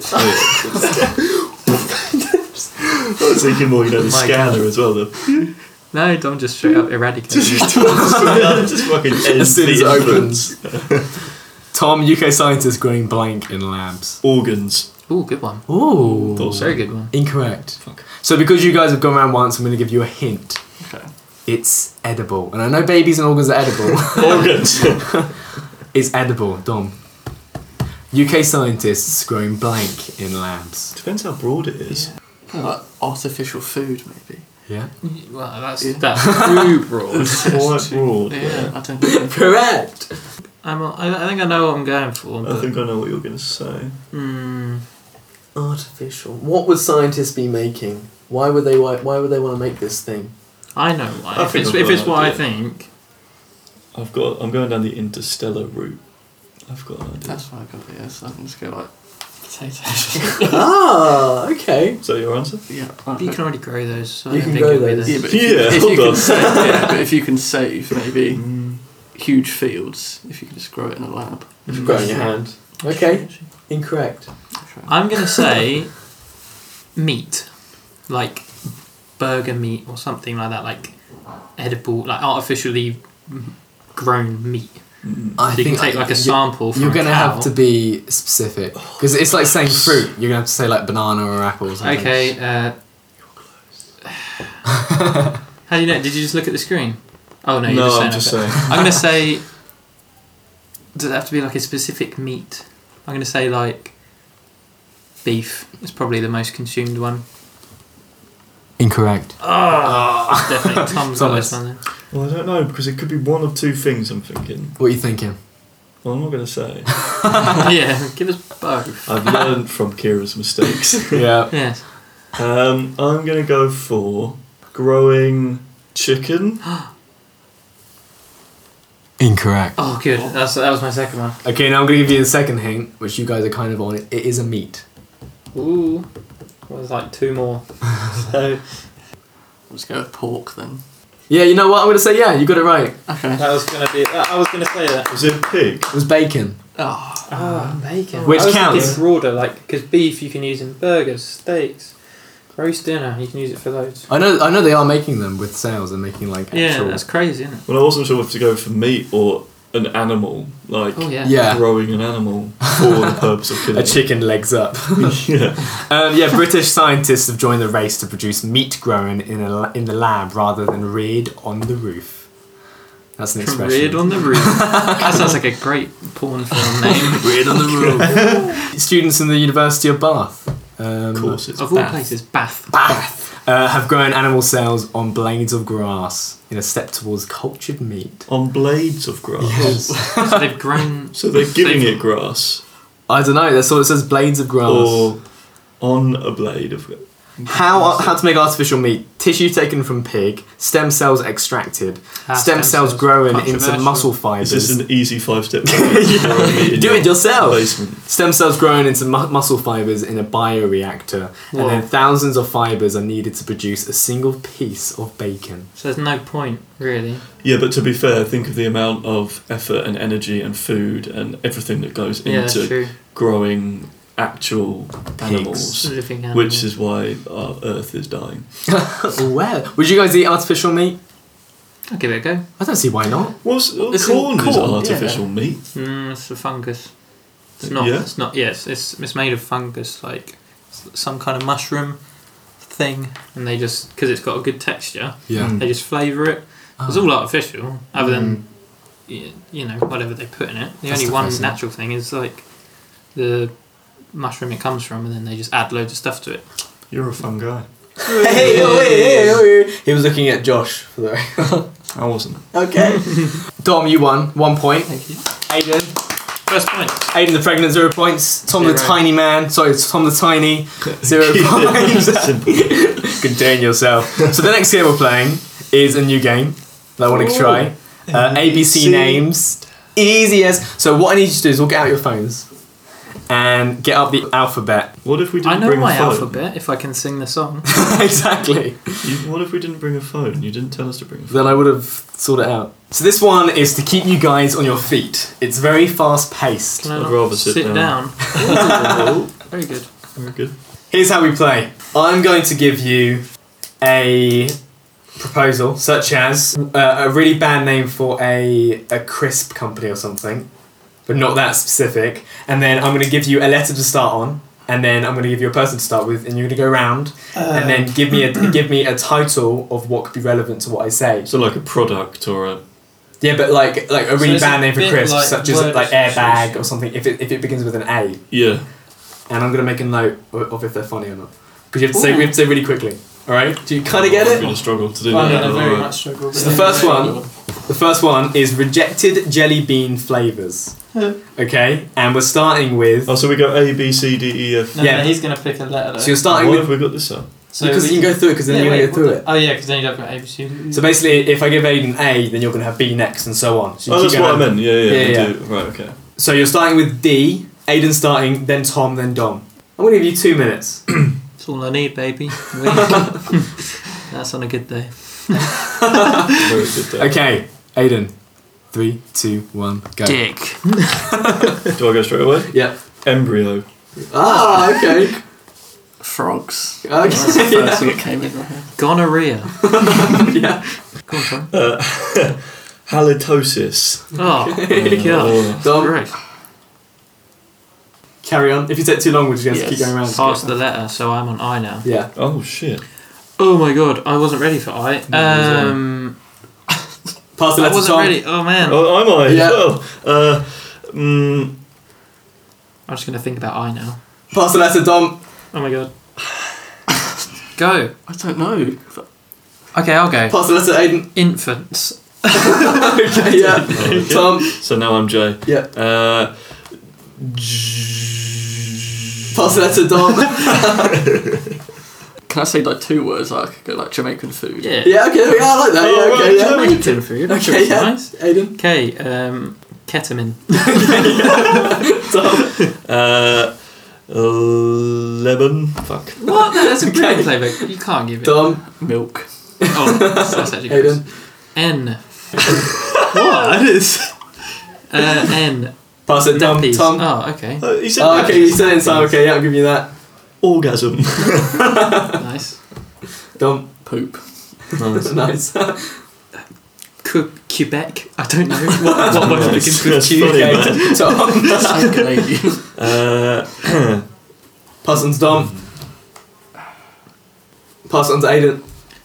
[SPEAKER 3] I was thinking more, you know, the
[SPEAKER 1] My
[SPEAKER 3] scanner
[SPEAKER 1] God.
[SPEAKER 3] as well. The
[SPEAKER 1] No, don't just straight up eradicate. it.
[SPEAKER 3] just fucking ends
[SPEAKER 2] As soon as
[SPEAKER 3] the
[SPEAKER 2] it
[SPEAKER 3] infants.
[SPEAKER 2] Tom, U K scientists growing blank in labs.
[SPEAKER 3] Organs.
[SPEAKER 1] Ooh, good one.
[SPEAKER 2] Ooh.
[SPEAKER 3] Thought so.
[SPEAKER 1] Very good one.
[SPEAKER 2] Incorrect.
[SPEAKER 3] Fuck.
[SPEAKER 2] So because you guys have gone around once, I'm going to give you a hint.
[SPEAKER 4] Okay.
[SPEAKER 2] It's edible. And I know babies and organs are edible.
[SPEAKER 3] Organs.
[SPEAKER 2] It's edible, Dom. U K scientists growing blank in labs.
[SPEAKER 3] Depends how broad it is.
[SPEAKER 4] Kind of like artificial food, maybe.
[SPEAKER 2] Yeah.
[SPEAKER 1] Well, that's
[SPEAKER 4] Yeah.
[SPEAKER 1] that's too broad.
[SPEAKER 3] It's quite broad.
[SPEAKER 4] Yeah, I don't know.
[SPEAKER 2] Correct.
[SPEAKER 1] I'm, I I think I know what I'm going for.
[SPEAKER 3] I
[SPEAKER 1] But,
[SPEAKER 3] think I know what you're going to say.
[SPEAKER 1] mm,
[SPEAKER 2] Artificial. What would scientists be making? Why would they? Why, why would they want to make this thing?
[SPEAKER 1] I know why.
[SPEAKER 3] I
[SPEAKER 1] If
[SPEAKER 3] think
[SPEAKER 1] it's,
[SPEAKER 3] I've
[SPEAKER 1] if
[SPEAKER 3] got
[SPEAKER 1] it's
[SPEAKER 3] an
[SPEAKER 1] what I
[SPEAKER 3] idea.
[SPEAKER 1] think,
[SPEAKER 3] I've got. I'm going down the interstellar route. I've got an idea.
[SPEAKER 4] That's what I got here, so I can just go like potatoes.
[SPEAKER 2] Ah, okay.
[SPEAKER 3] Is that your answer?
[SPEAKER 4] yeah,
[SPEAKER 1] you can already grow those. So
[SPEAKER 2] You
[SPEAKER 1] I don't
[SPEAKER 2] can
[SPEAKER 1] think
[SPEAKER 2] grow
[SPEAKER 1] it'll be
[SPEAKER 2] those.
[SPEAKER 1] there.
[SPEAKER 4] Yeah, but if,
[SPEAKER 3] Yeah,
[SPEAKER 4] you, if
[SPEAKER 3] hold
[SPEAKER 4] you can
[SPEAKER 3] on.
[SPEAKER 4] save, yeah, but if you can save maybe huge fields, if you can just grow it in a lab.
[SPEAKER 2] If you grow it in your hand. Okay. Incorrect.
[SPEAKER 1] I'm gonna say meat, like burger meat or something like that, like edible, like artificially grown meat.
[SPEAKER 3] Mm.
[SPEAKER 2] I
[SPEAKER 1] So you can take like a sample from
[SPEAKER 2] You're
[SPEAKER 1] a
[SPEAKER 2] gonna
[SPEAKER 1] cow.
[SPEAKER 2] have to be specific because it's like saying fruit. You're gonna have to say like banana or apple or something.
[SPEAKER 1] Okay. Uh, how do you know? Did you just look at the screen? Oh no, you're
[SPEAKER 3] No,
[SPEAKER 1] just saying.
[SPEAKER 3] I'm just
[SPEAKER 1] okay.
[SPEAKER 3] saying.
[SPEAKER 1] I'm gonna say. Does it have to be like a specific meat? I'm gonna say like. Beef is probably the most consumed one.
[SPEAKER 2] Incorrect.
[SPEAKER 1] Oh, definitely Tom's got
[SPEAKER 2] Thomas.
[SPEAKER 1] this one then.
[SPEAKER 3] Well, I don't know because it could be one of two things. I'm thinking.
[SPEAKER 2] What are you thinking?
[SPEAKER 3] Well, I'm not going to say.
[SPEAKER 1] Yeah, give us both.
[SPEAKER 3] I've learned from Kira's mistakes.
[SPEAKER 2] Yeah.
[SPEAKER 1] Yes.
[SPEAKER 3] Um, I'm going to go for growing chicken.
[SPEAKER 2] Incorrect.
[SPEAKER 1] Oh, good. That's that was my second one.
[SPEAKER 2] Okay, now I'm gonna give you the second hint, which you guys are kind of on. It is a meat.
[SPEAKER 1] Ooh, well, there's like two more. So
[SPEAKER 4] Let's go with pork then.
[SPEAKER 2] Yeah, you know what? I'm gonna say yeah. You got it right.
[SPEAKER 4] Okay.
[SPEAKER 1] that was gonna be. I was gonna say that.
[SPEAKER 3] Was it pig?
[SPEAKER 2] It was bacon.
[SPEAKER 4] Oh,
[SPEAKER 1] Ah, bacon.
[SPEAKER 2] Which
[SPEAKER 1] I was
[SPEAKER 2] counts.
[SPEAKER 1] thinking broader, like because beef you can use in burgers, steaks, roast dinner. You can use it for loads.
[SPEAKER 2] I know. I know they are making them with sales and making like
[SPEAKER 1] Yeah,
[SPEAKER 2] actual.
[SPEAKER 1] that's crazy, isn't it?
[SPEAKER 3] Well, I wasn't sure if to go for meat or an animal, like
[SPEAKER 1] Oh yeah.
[SPEAKER 2] Yeah.
[SPEAKER 3] growing an animal for the purpose of killing
[SPEAKER 2] A chicken legs up.
[SPEAKER 3] it. Yeah.
[SPEAKER 2] um, yeah, British scientists have joined the race to produce meat grown in a la- in the lab rather than reared on the roof. That's an expression.
[SPEAKER 1] Reared on the roof. That sounds like a great porn film name.
[SPEAKER 2] Reared on the roof. Students in the University of Bath. Um,
[SPEAKER 3] Of course, it's
[SPEAKER 1] Of all
[SPEAKER 3] Bath.
[SPEAKER 1] places, Bath.
[SPEAKER 2] Bath. Uh, have grown animal cells on blades of grass in a step towards cultured meat.
[SPEAKER 3] On blades of grass.
[SPEAKER 1] So they've grown.
[SPEAKER 3] So they're giving
[SPEAKER 1] they've-
[SPEAKER 3] it grass,
[SPEAKER 2] I don't know. That's all it says. Blades of grass.
[SPEAKER 3] or on a blade of.
[SPEAKER 2] How how to make artificial meat? Tissue taken from pig, stem cells extracted,
[SPEAKER 1] Ah,
[SPEAKER 2] stem, cells, grown into
[SPEAKER 1] Controversial.
[SPEAKER 2] muscle
[SPEAKER 3] Is
[SPEAKER 2] fibers.
[SPEAKER 3] this an easy five-step?
[SPEAKER 2] Do it yourself.
[SPEAKER 3] Basement.
[SPEAKER 2] Stem cells grown into mu- muscle fibers in a bioreactor,
[SPEAKER 1] Whoa.
[SPEAKER 2] and then thousands of fibers are needed to produce a single piece of bacon.
[SPEAKER 1] So there's no point really.
[SPEAKER 3] Yeah, but to be fair, think of the amount of effort and energy and food and everything that goes
[SPEAKER 1] Yeah, that's
[SPEAKER 3] into
[SPEAKER 1] true.
[SPEAKER 3] growing actual animals,
[SPEAKER 1] Living animal.
[SPEAKER 3] which is why our Earth is dying.
[SPEAKER 2] Well, would you guys eat artificial meat?
[SPEAKER 1] I'll give it a go.
[SPEAKER 2] I don't see why not.
[SPEAKER 3] What's
[SPEAKER 4] It's
[SPEAKER 3] corn
[SPEAKER 4] in
[SPEAKER 3] is
[SPEAKER 4] corn,
[SPEAKER 3] artificial meat.
[SPEAKER 1] Mm, it's a fungus. It's not.
[SPEAKER 3] Yeah?
[SPEAKER 1] It's not. Yes, it's it's made of fungus, like s- some kind of mushroom thing, and they just because it's got a good texture,
[SPEAKER 2] Yeah.
[SPEAKER 3] Mm.
[SPEAKER 1] they just flavour it. It's
[SPEAKER 2] Ah.
[SPEAKER 1] all artificial, other
[SPEAKER 2] Mm.
[SPEAKER 1] than y- you know whatever they put in it. The
[SPEAKER 2] That's
[SPEAKER 1] only one
[SPEAKER 2] depressing.
[SPEAKER 1] natural thing is like the mushroom it comes from, and then they just add loads of stuff to it.
[SPEAKER 3] You're a fun guy.
[SPEAKER 2] Hey, hey, hey, hey. He was looking at Josh. For the
[SPEAKER 3] I wasn't.
[SPEAKER 2] okay. Dom, you won. One point.
[SPEAKER 1] Thank you.
[SPEAKER 2] Aiden.
[SPEAKER 1] First point.
[SPEAKER 2] Aiden the pregnant, zero points. Tom the
[SPEAKER 1] Zero.
[SPEAKER 2] tiny man. Sorry, it's Tom the tiny. Zero points.
[SPEAKER 3] Simple.
[SPEAKER 2] Contain yourself. So the next game we're playing is a new game that I want to try. Uh, A B C names. Easy as. So what I need you to do is all get out your phones and get up the alphabet.
[SPEAKER 3] What if we didn't
[SPEAKER 1] I know
[SPEAKER 3] bring
[SPEAKER 1] my
[SPEAKER 3] a phone?
[SPEAKER 1] alphabet if I can sing the song.
[SPEAKER 2] Exactly.
[SPEAKER 3] You, what if we didn't bring a phone? You didn't tell us to bring a phone.
[SPEAKER 2] Then I would have sorted it out. So this one is to keep you guys on your feet. It's very fast paced.
[SPEAKER 1] Can I
[SPEAKER 3] I'd
[SPEAKER 1] not
[SPEAKER 3] rather sit down.
[SPEAKER 1] down? Ooh, very good.
[SPEAKER 3] Very good.
[SPEAKER 2] Here's how we play. I'm going to give you a proposal, such as uh, a really bad name for a, a crisp company or something, but not that specific. And then I'm going to give you a letter to start on, and then I'm going to give you a person to start with, and you're going to go round, and then give me a give me a title of what could be relevant to what I say.
[SPEAKER 3] So like a product or a...
[SPEAKER 2] Yeah, but like like a
[SPEAKER 1] So
[SPEAKER 2] really
[SPEAKER 1] it's a
[SPEAKER 2] bad name for
[SPEAKER 1] bit
[SPEAKER 2] crisp,
[SPEAKER 1] like
[SPEAKER 2] such as
[SPEAKER 1] word
[SPEAKER 2] like airbag
[SPEAKER 1] association.
[SPEAKER 2] or something. If it if it begins with an A,
[SPEAKER 3] Yeah.
[SPEAKER 2] and I'm going to make a note of, of if they're funny or not, because you have to say
[SPEAKER 1] Ooh.
[SPEAKER 2] we have to say really quickly. All right? Do you kind of get
[SPEAKER 3] I'm
[SPEAKER 2] it?
[SPEAKER 3] going to struggle to do
[SPEAKER 1] I'm
[SPEAKER 3] that.
[SPEAKER 1] gonna very
[SPEAKER 3] Alright.
[SPEAKER 1] much struggle.
[SPEAKER 2] So the first one, the first one is rejected jelly bean flavors. Okay, and we're starting with.
[SPEAKER 3] Oh, so we got A, B, C, D, E, F.
[SPEAKER 1] No,
[SPEAKER 2] Yeah.
[SPEAKER 1] no, he's gonna pick a letter. Though.
[SPEAKER 2] So you're starting
[SPEAKER 3] Why
[SPEAKER 2] with
[SPEAKER 3] have we got this up?
[SPEAKER 1] So
[SPEAKER 2] because
[SPEAKER 1] we
[SPEAKER 2] you can go through it because then
[SPEAKER 1] Yeah,
[SPEAKER 2] you're
[SPEAKER 1] wait,
[SPEAKER 2] gonna go through
[SPEAKER 1] what
[SPEAKER 2] it.
[SPEAKER 1] the- Oh yeah, because then you don't got A B C.
[SPEAKER 2] So basically, if I give Aiden A, then you're gonna have B next, and so on. So you
[SPEAKER 3] Oh,
[SPEAKER 2] keep
[SPEAKER 3] that's what I
[SPEAKER 2] going.
[SPEAKER 3] meant. Yeah, yeah,
[SPEAKER 2] Yeah,
[SPEAKER 3] we
[SPEAKER 2] yeah.
[SPEAKER 3] do. Right, okay.
[SPEAKER 2] So you're starting with D. Aiden starting, then Tom, then Dom. I'm gonna give you two minutes.
[SPEAKER 1] That's all I need, baby. That's on a good day.
[SPEAKER 3] Very good day.
[SPEAKER 2] Okay, Aiden. Three, two, one, go.
[SPEAKER 1] Dick.
[SPEAKER 3] Do I go straight away?
[SPEAKER 2] Yeah.
[SPEAKER 3] Embryo.
[SPEAKER 2] Ah, okay.
[SPEAKER 4] Frogs.
[SPEAKER 2] Okay.
[SPEAKER 4] That's the first
[SPEAKER 2] yeah.
[SPEAKER 4] thing that came in my head.
[SPEAKER 1] Gonorrhea.
[SPEAKER 2] yeah.
[SPEAKER 1] Go on, Tom.
[SPEAKER 3] Uh, halitosis.
[SPEAKER 1] Oh, God.
[SPEAKER 3] Oh.
[SPEAKER 2] Dom,
[SPEAKER 1] Great.
[SPEAKER 2] carry on. If you take too long, we'll just have to
[SPEAKER 4] Yes.
[SPEAKER 2] keep going around.
[SPEAKER 1] Pass the letter, so I'm on I now.
[SPEAKER 2] Yeah.
[SPEAKER 3] Oh, shit.
[SPEAKER 1] Oh my God, I wasn't ready for I. Um,
[SPEAKER 2] Pass the
[SPEAKER 1] I
[SPEAKER 2] letter to
[SPEAKER 1] wasn't
[SPEAKER 2] Tom.
[SPEAKER 1] ready. Oh man.
[SPEAKER 3] Oh, am I?
[SPEAKER 2] Yeah.
[SPEAKER 3] as well? Uh, mm,
[SPEAKER 1] I'm just gonna think about I now.
[SPEAKER 2] Pass the letter to Dom.
[SPEAKER 1] Oh my God. Go.
[SPEAKER 4] I don't know.
[SPEAKER 1] Okay, I'll go.
[SPEAKER 2] Pass the letter to Aiden.
[SPEAKER 1] Infants.
[SPEAKER 2] Okay, yeah.
[SPEAKER 3] okay.
[SPEAKER 2] Tom.
[SPEAKER 3] So now I'm J.
[SPEAKER 2] Yeah.
[SPEAKER 3] Uh,
[SPEAKER 2] Pass the letter to Dom.
[SPEAKER 4] Can I say like two words? Like I could go like Jamaican food.
[SPEAKER 1] Yeah.
[SPEAKER 2] yeah, okay, yeah, I like that.
[SPEAKER 3] Oh,
[SPEAKER 2] Yeah, okay,
[SPEAKER 3] right,
[SPEAKER 2] yeah.
[SPEAKER 1] Jamaican food.
[SPEAKER 2] Okay,
[SPEAKER 1] That's
[SPEAKER 2] yeah.
[SPEAKER 1] nice.
[SPEAKER 2] Aiden.
[SPEAKER 1] Okay, um, ketamine.
[SPEAKER 2] Tom.
[SPEAKER 3] uh, lemon. Fuck.
[SPEAKER 1] What? No, that's a
[SPEAKER 2] Okay.
[SPEAKER 1] brilliant flavour. You can't give it.
[SPEAKER 2] Dom.
[SPEAKER 4] Milk.
[SPEAKER 1] Oh, that's, that's actually good.
[SPEAKER 2] Aiden.
[SPEAKER 1] N.
[SPEAKER 3] What?
[SPEAKER 1] Uh, N.
[SPEAKER 2] Pass it, Dom.
[SPEAKER 1] Nappies.
[SPEAKER 2] Tom.
[SPEAKER 1] Oh, okay.
[SPEAKER 3] Uh, he said
[SPEAKER 2] Oh, okay, you
[SPEAKER 3] nappies.
[SPEAKER 2] said it in time. Okay, yeah, I'll give you that.
[SPEAKER 3] Orgasm.
[SPEAKER 1] Nice.
[SPEAKER 2] Dom.
[SPEAKER 4] Poop.
[SPEAKER 3] Nice.
[SPEAKER 2] Nice.
[SPEAKER 1] Cu- Quebec. I don't know what, what was
[SPEAKER 3] Nice.
[SPEAKER 1] looking for.
[SPEAKER 3] That's
[SPEAKER 1] Q.
[SPEAKER 3] funny,
[SPEAKER 2] Okay,
[SPEAKER 3] man.
[SPEAKER 2] Tom.
[SPEAKER 4] I'm Canadian.
[SPEAKER 3] Uh,
[SPEAKER 2] Pass it on to Dom. Pass it on to Aiden.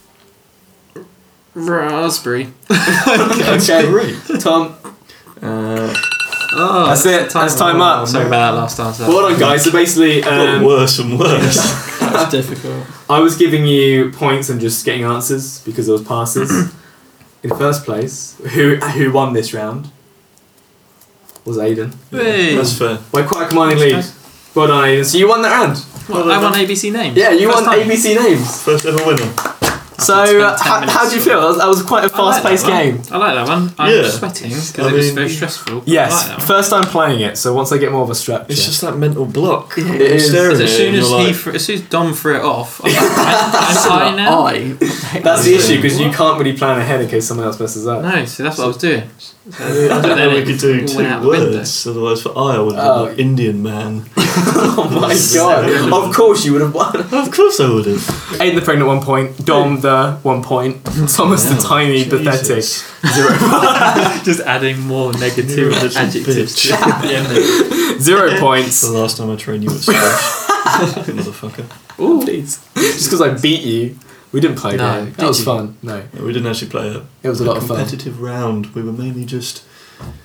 [SPEAKER 1] Raspberry.
[SPEAKER 2] Okay.
[SPEAKER 3] great.
[SPEAKER 2] Tom.
[SPEAKER 3] Uh,
[SPEAKER 1] Oh,
[SPEAKER 2] That's it. That's time up.
[SPEAKER 1] Sorry about that last answer.
[SPEAKER 2] Well done, guys. So basically,
[SPEAKER 3] got
[SPEAKER 2] um,
[SPEAKER 3] worse and worse.
[SPEAKER 4] That's difficult.
[SPEAKER 2] I was giving you points and just getting answers because there was passes. In first place, who who won this round was Aiden.
[SPEAKER 1] Hey.
[SPEAKER 3] That's fair.
[SPEAKER 2] By quite a commanding lead. Well done, Aiden. So you won that round.
[SPEAKER 1] What, I won A B C names.
[SPEAKER 2] Yeah, you
[SPEAKER 1] First
[SPEAKER 2] won
[SPEAKER 1] time.
[SPEAKER 2] A B C names.
[SPEAKER 3] First ever winner.
[SPEAKER 2] So
[SPEAKER 1] spent
[SPEAKER 2] uh,
[SPEAKER 1] ten
[SPEAKER 2] how,
[SPEAKER 1] minutes
[SPEAKER 2] how do you feel? That was, that was quite a
[SPEAKER 1] I like
[SPEAKER 2] fast-paced
[SPEAKER 1] that one.
[SPEAKER 2] game.
[SPEAKER 1] I like that one. I'm
[SPEAKER 3] Yeah.
[SPEAKER 1] sweating because
[SPEAKER 3] I
[SPEAKER 1] it was
[SPEAKER 3] mean-
[SPEAKER 1] very stressful. but
[SPEAKER 2] Yes,
[SPEAKER 1] I like that one.
[SPEAKER 2] first time playing it. So once I get more of a structure,
[SPEAKER 3] It's just that mental block.
[SPEAKER 2] It
[SPEAKER 3] You're
[SPEAKER 2] is.
[SPEAKER 3] staring
[SPEAKER 1] As
[SPEAKER 3] at it
[SPEAKER 1] soon
[SPEAKER 3] and
[SPEAKER 1] as
[SPEAKER 3] you're
[SPEAKER 1] he,
[SPEAKER 3] like,
[SPEAKER 1] fr- as soon as Dom threw it off, I'm like, I'm, I'm I now.
[SPEAKER 4] I.
[SPEAKER 2] that's the issue because you can't really plan ahead in case someone else messes up.
[SPEAKER 1] No, so that's what I was doing. So,
[SPEAKER 3] I didn't
[SPEAKER 1] but then
[SPEAKER 3] know we
[SPEAKER 1] it
[SPEAKER 3] could do
[SPEAKER 1] all
[SPEAKER 3] two
[SPEAKER 1] went out the window.
[SPEAKER 3] words. Otherwise, for I, I would have
[SPEAKER 2] Oh.
[SPEAKER 3] been like Indian man.
[SPEAKER 2] Oh my god! Of course you would have won.
[SPEAKER 3] Of course, I would have.
[SPEAKER 2] Aiden the pregnant one point, Dom the one point, Thomas the tiny pathetic
[SPEAKER 3] Jesus.
[SPEAKER 2] zero
[SPEAKER 1] Just adding more negative
[SPEAKER 3] You're a little
[SPEAKER 1] adjectives
[SPEAKER 3] bitch.
[SPEAKER 1] to the end of it.
[SPEAKER 2] zero points.
[SPEAKER 3] The last time I trained you at squash, motherfucker.
[SPEAKER 2] Ooh, please. Just because I beat you, we didn't play a
[SPEAKER 1] No,
[SPEAKER 2] game.
[SPEAKER 1] did
[SPEAKER 2] That was
[SPEAKER 1] you?
[SPEAKER 2] fun. No,
[SPEAKER 3] No, we didn't actually play a,
[SPEAKER 2] it was a
[SPEAKER 3] a
[SPEAKER 2] lot of fun.
[SPEAKER 3] competitive round. We were mainly just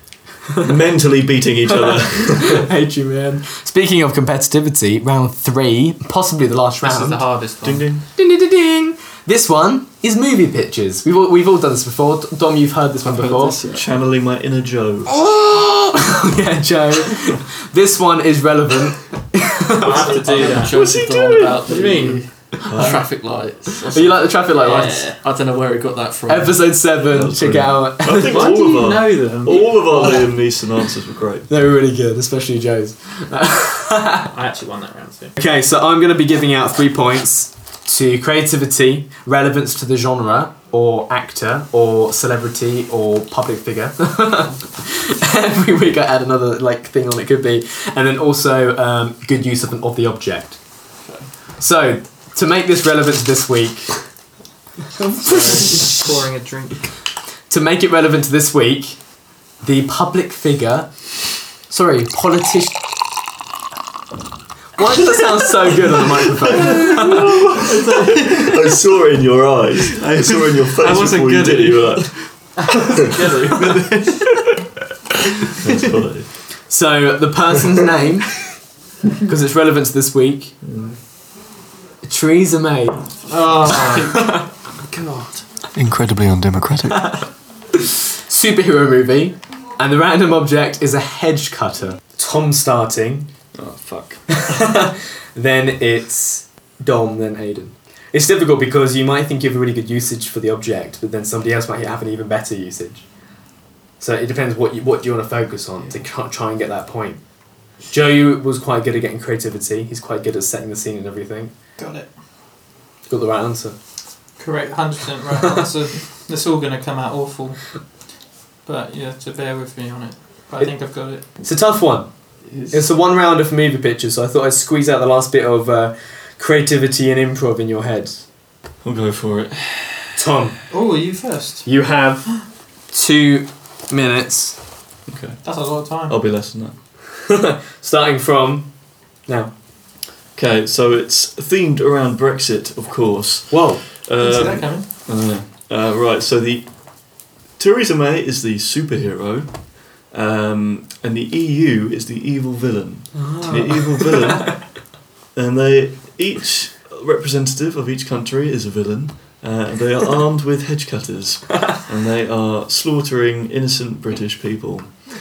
[SPEAKER 3] mentally beating each other.
[SPEAKER 2] Hate you, man. Speaking of competitivity, round three, possibly the last
[SPEAKER 1] This
[SPEAKER 2] round.
[SPEAKER 1] is the hardest one.
[SPEAKER 3] Ding ding.
[SPEAKER 2] Ding, ding, ding, ding. This one is movie pictures. We've all, we've all done this before. Dom, you've heard this one
[SPEAKER 4] I've heard
[SPEAKER 2] before.
[SPEAKER 4] this, yeah.
[SPEAKER 3] Channeling my inner Joe.
[SPEAKER 2] Oh, yeah, Joe. This one is relevant.
[SPEAKER 1] I have to do that.
[SPEAKER 3] What's he
[SPEAKER 4] Joseph Dawn
[SPEAKER 3] doing?
[SPEAKER 4] about
[SPEAKER 1] What do you mean?
[SPEAKER 4] the traffic lights.
[SPEAKER 2] Do you like the traffic light lights?
[SPEAKER 1] Yeah.
[SPEAKER 4] I don't know where he got that from.
[SPEAKER 2] Episode seven.
[SPEAKER 3] That was
[SPEAKER 2] Check it
[SPEAKER 3] brilliant.
[SPEAKER 2] out.
[SPEAKER 3] I think
[SPEAKER 1] Why
[SPEAKER 3] all
[SPEAKER 1] do you
[SPEAKER 3] of our
[SPEAKER 1] know them?
[SPEAKER 3] all of our Liam Neeson answers were great.
[SPEAKER 2] They were really good, especially Joe's.
[SPEAKER 1] I actually won that round too.
[SPEAKER 2] Okay, so I'm going to be giving out three points to creativity, relevance to the genre, or actor, or celebrity, or public figure. Every week I add another like thing on it could be, and then also um, good use of an, of the object. So to make this relevant to this week,
[SPEAKER 1] Just pouring a drink.
[SPEAKER 2] to make it relevant to this week, the public figure, sorry, politician. Why does it sound so good on the microphone?
[SPEAKER 3] I saw it in your eyes. I saw it in your face
[SPEAKER 1] I wasn't
[SPEAKER 3] before you
[SPEAKER 1] good
[SPEAKER 3] did
[SPEAKER 1] at
[SPEAKER 3] it. You were like,
[SPEAKER 1] Together.
[SPEAKER 3] that's quality.
[SPEAKER 2] So the person's name, because it's relevant to this week, Theresa May.
[SPEAKER 1] Oh God.
[SPEAKER 3] Incredibly undemocratic.
[SPEAKER 2] Superhero movie, and the random object is a hedge cutter. Tom starting,
[SPEAKER 3] Oh fuck.
[SPEAKER 2] then it's Dom, then Aiden. It's difficult because you might think you have a really good usage for the object, but then somebody else might have an even better usage. So it depends what you what you want to focus on to ca- try and get that point. Joe was quite good at getting creativity. He's quite good at setting the scene and everything.
[SPEAKER 1] Got it.
[SPEAKER 2] Got the right answer.
[SPEAKER 1] Correct. one hundred percent right answer. It's all going to come out awful. But you have to bear with me on it. But I
[SPEAKER 2] It-
[SPEAKER 1] think I've got it.
[SPEAKER 2] It's a tough one. It's a one rounder for movie pictures, so I thought I'd squeeze out the last bit of uh, creativity and improv in your head.
[SPEAKER 3] I'll go for it.
[SPEAKER 2] Tom,
[SPEAKER 1] Oh, you first.
[SPEAKER 2] you have two minutes,
[SPEAKER 3] Okay.
[SPEAKER 1] That's a lot of time.
[SPEAKER 3] I'll be less than that.
[SPEAKER 2] starting from now.
[SPEAKER 3] Okay, so it's themed around Brexit, of course.
[SPEAKER 2] Whoa.
[SPEAKER 1] Didn't see that
[SPEAKER 3] Um,
[SPEAKER 1] coming.
[SPEAKER 3] uh, uh, right, so the Theresa May is the superhero, um, and the E U is the evil villain. The evil villain, and they each representative of each country is a villain, uh, and they are armed with hedge cutters, and they are slaughtering innocent British people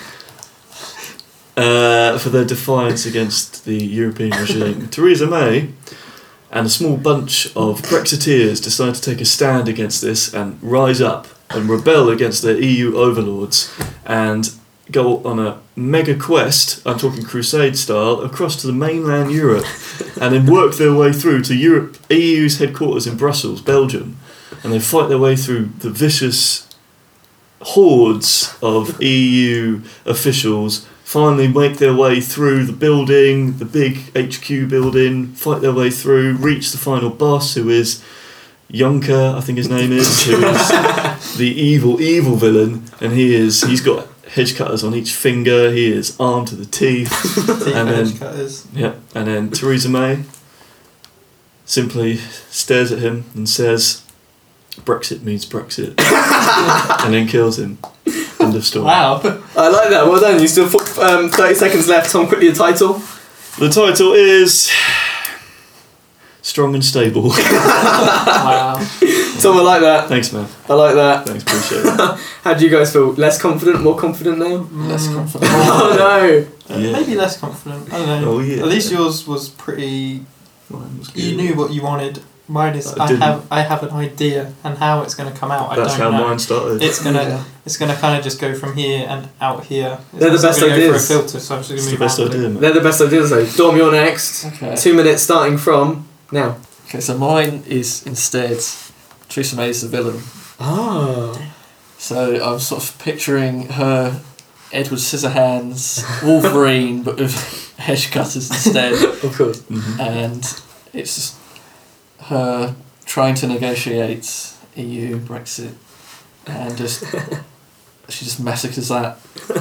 [SPEAKER 3] uh, for their defiance against the European regime. Theresa May and a small bunch of Brexiteers decide to take a stand against this and rise up and rebel against their E U overlords and go on a mega quest, I'm talking crusade style, across to the mainland Europe and then work their way through to Europe, E U's headquarters in Brussels, Belgium, and they fight their way through the vicious hordes of E U officials, finally make their way through the building, the big H Q building, fight their way through, reach the final boss, who is Juncker, I think his name is, who is the evil, evil villain, and he is, he's got hedge cutters on each finger, he is armed to the teeth, and then,
[SPEAKER 1] cutters.
[SPEAKER 3] yeah, and then Theresa May simply stares at him and says, Brexit means Brexit, and then kills him. End of story.
[SPEAKER 1] Wow.
[SPEAKER 2] I like that. Well done. You still have um, thirty seconds left. Tom, quickly the title.
[SPEAKER 3] The title is Strong and Stable.
[SPEAKER 1] Wow.
[SPEAKER 2] Tom, I like that.
[SPEAKER 3] Thanks, man.
[SPEAKER 2] I like that.
[SPEAKER 3] Thanks, appreciate it.
[SPEAKER 2] How do you guys feel? Less confident? More confident now?
[SPEAKER 4] Less
[SPEAKER 1] Mm,
[SPEAKER 4] confident.
[SPEAKER 2] Oh no.
[SPEAKER 1] uh,
[SPEAKER 3] Yeah.
[SPEAKER 1] Maybe less confident. I don't know.
[SPEAKER 3] Oh, yeah.
[SPEAKER 1] At least yours was pretty.
[SPEAKER 3] Mine was
[SPEAKER 1] You
[SPEAKER 3] good.
[SPEAKER 1] knew what you wanted. Mine is.
[SPEAKER 3] I
[SPEAKER 1] I,
[SPEAKER 3] didn't.
[SPEAKER 1] have. I have an idea, and how it's going to come out. I
[SPEAKER 3] That's how
[SPEAKER 1] don't know.
[SPEAKER 3] mine started.
[SPEAKER 1] It's gonna.
[SPEAKER 4] Yeah.
[SPEAKER 1] It's gonna kind of just go from here and out here. It's
[SPEAKER 2] They're the
[SPEAKER 1] not
[SPEAKER 2] best
[SPEAKER 1] gonna
[SPEAKER 2] ideas.
[SPEAKER 1] Go for a filter, so I'm just gonna
[SPEAKER 3] It's the
[SPEAKER 1] move
[SPEAKER 3] best
[SPEAKER 1] out of it.
[SPEAKER 3] idea, man.
[SPEAKER 2] They're the best ideas though. Dom, you're next.
[SPEAKER 4] Okay.
[SPEAKER 2] Two minutes starting from now.
[SPEAKER 4] Okay, so mine is instead Theresa May is the villain.
[SPEAKER 2] Ah.
[SPEAKER 4] So I'm sort of picturing her Edward Scissorhands, Wolverine, but with hedge cutters instead.
[SPEAKER 2] Of course.
[SPEAKER 3] Mhm.
[SPEAKER 4] And it's just her trying to negotiate E U, Brexit, and just she just massacres that.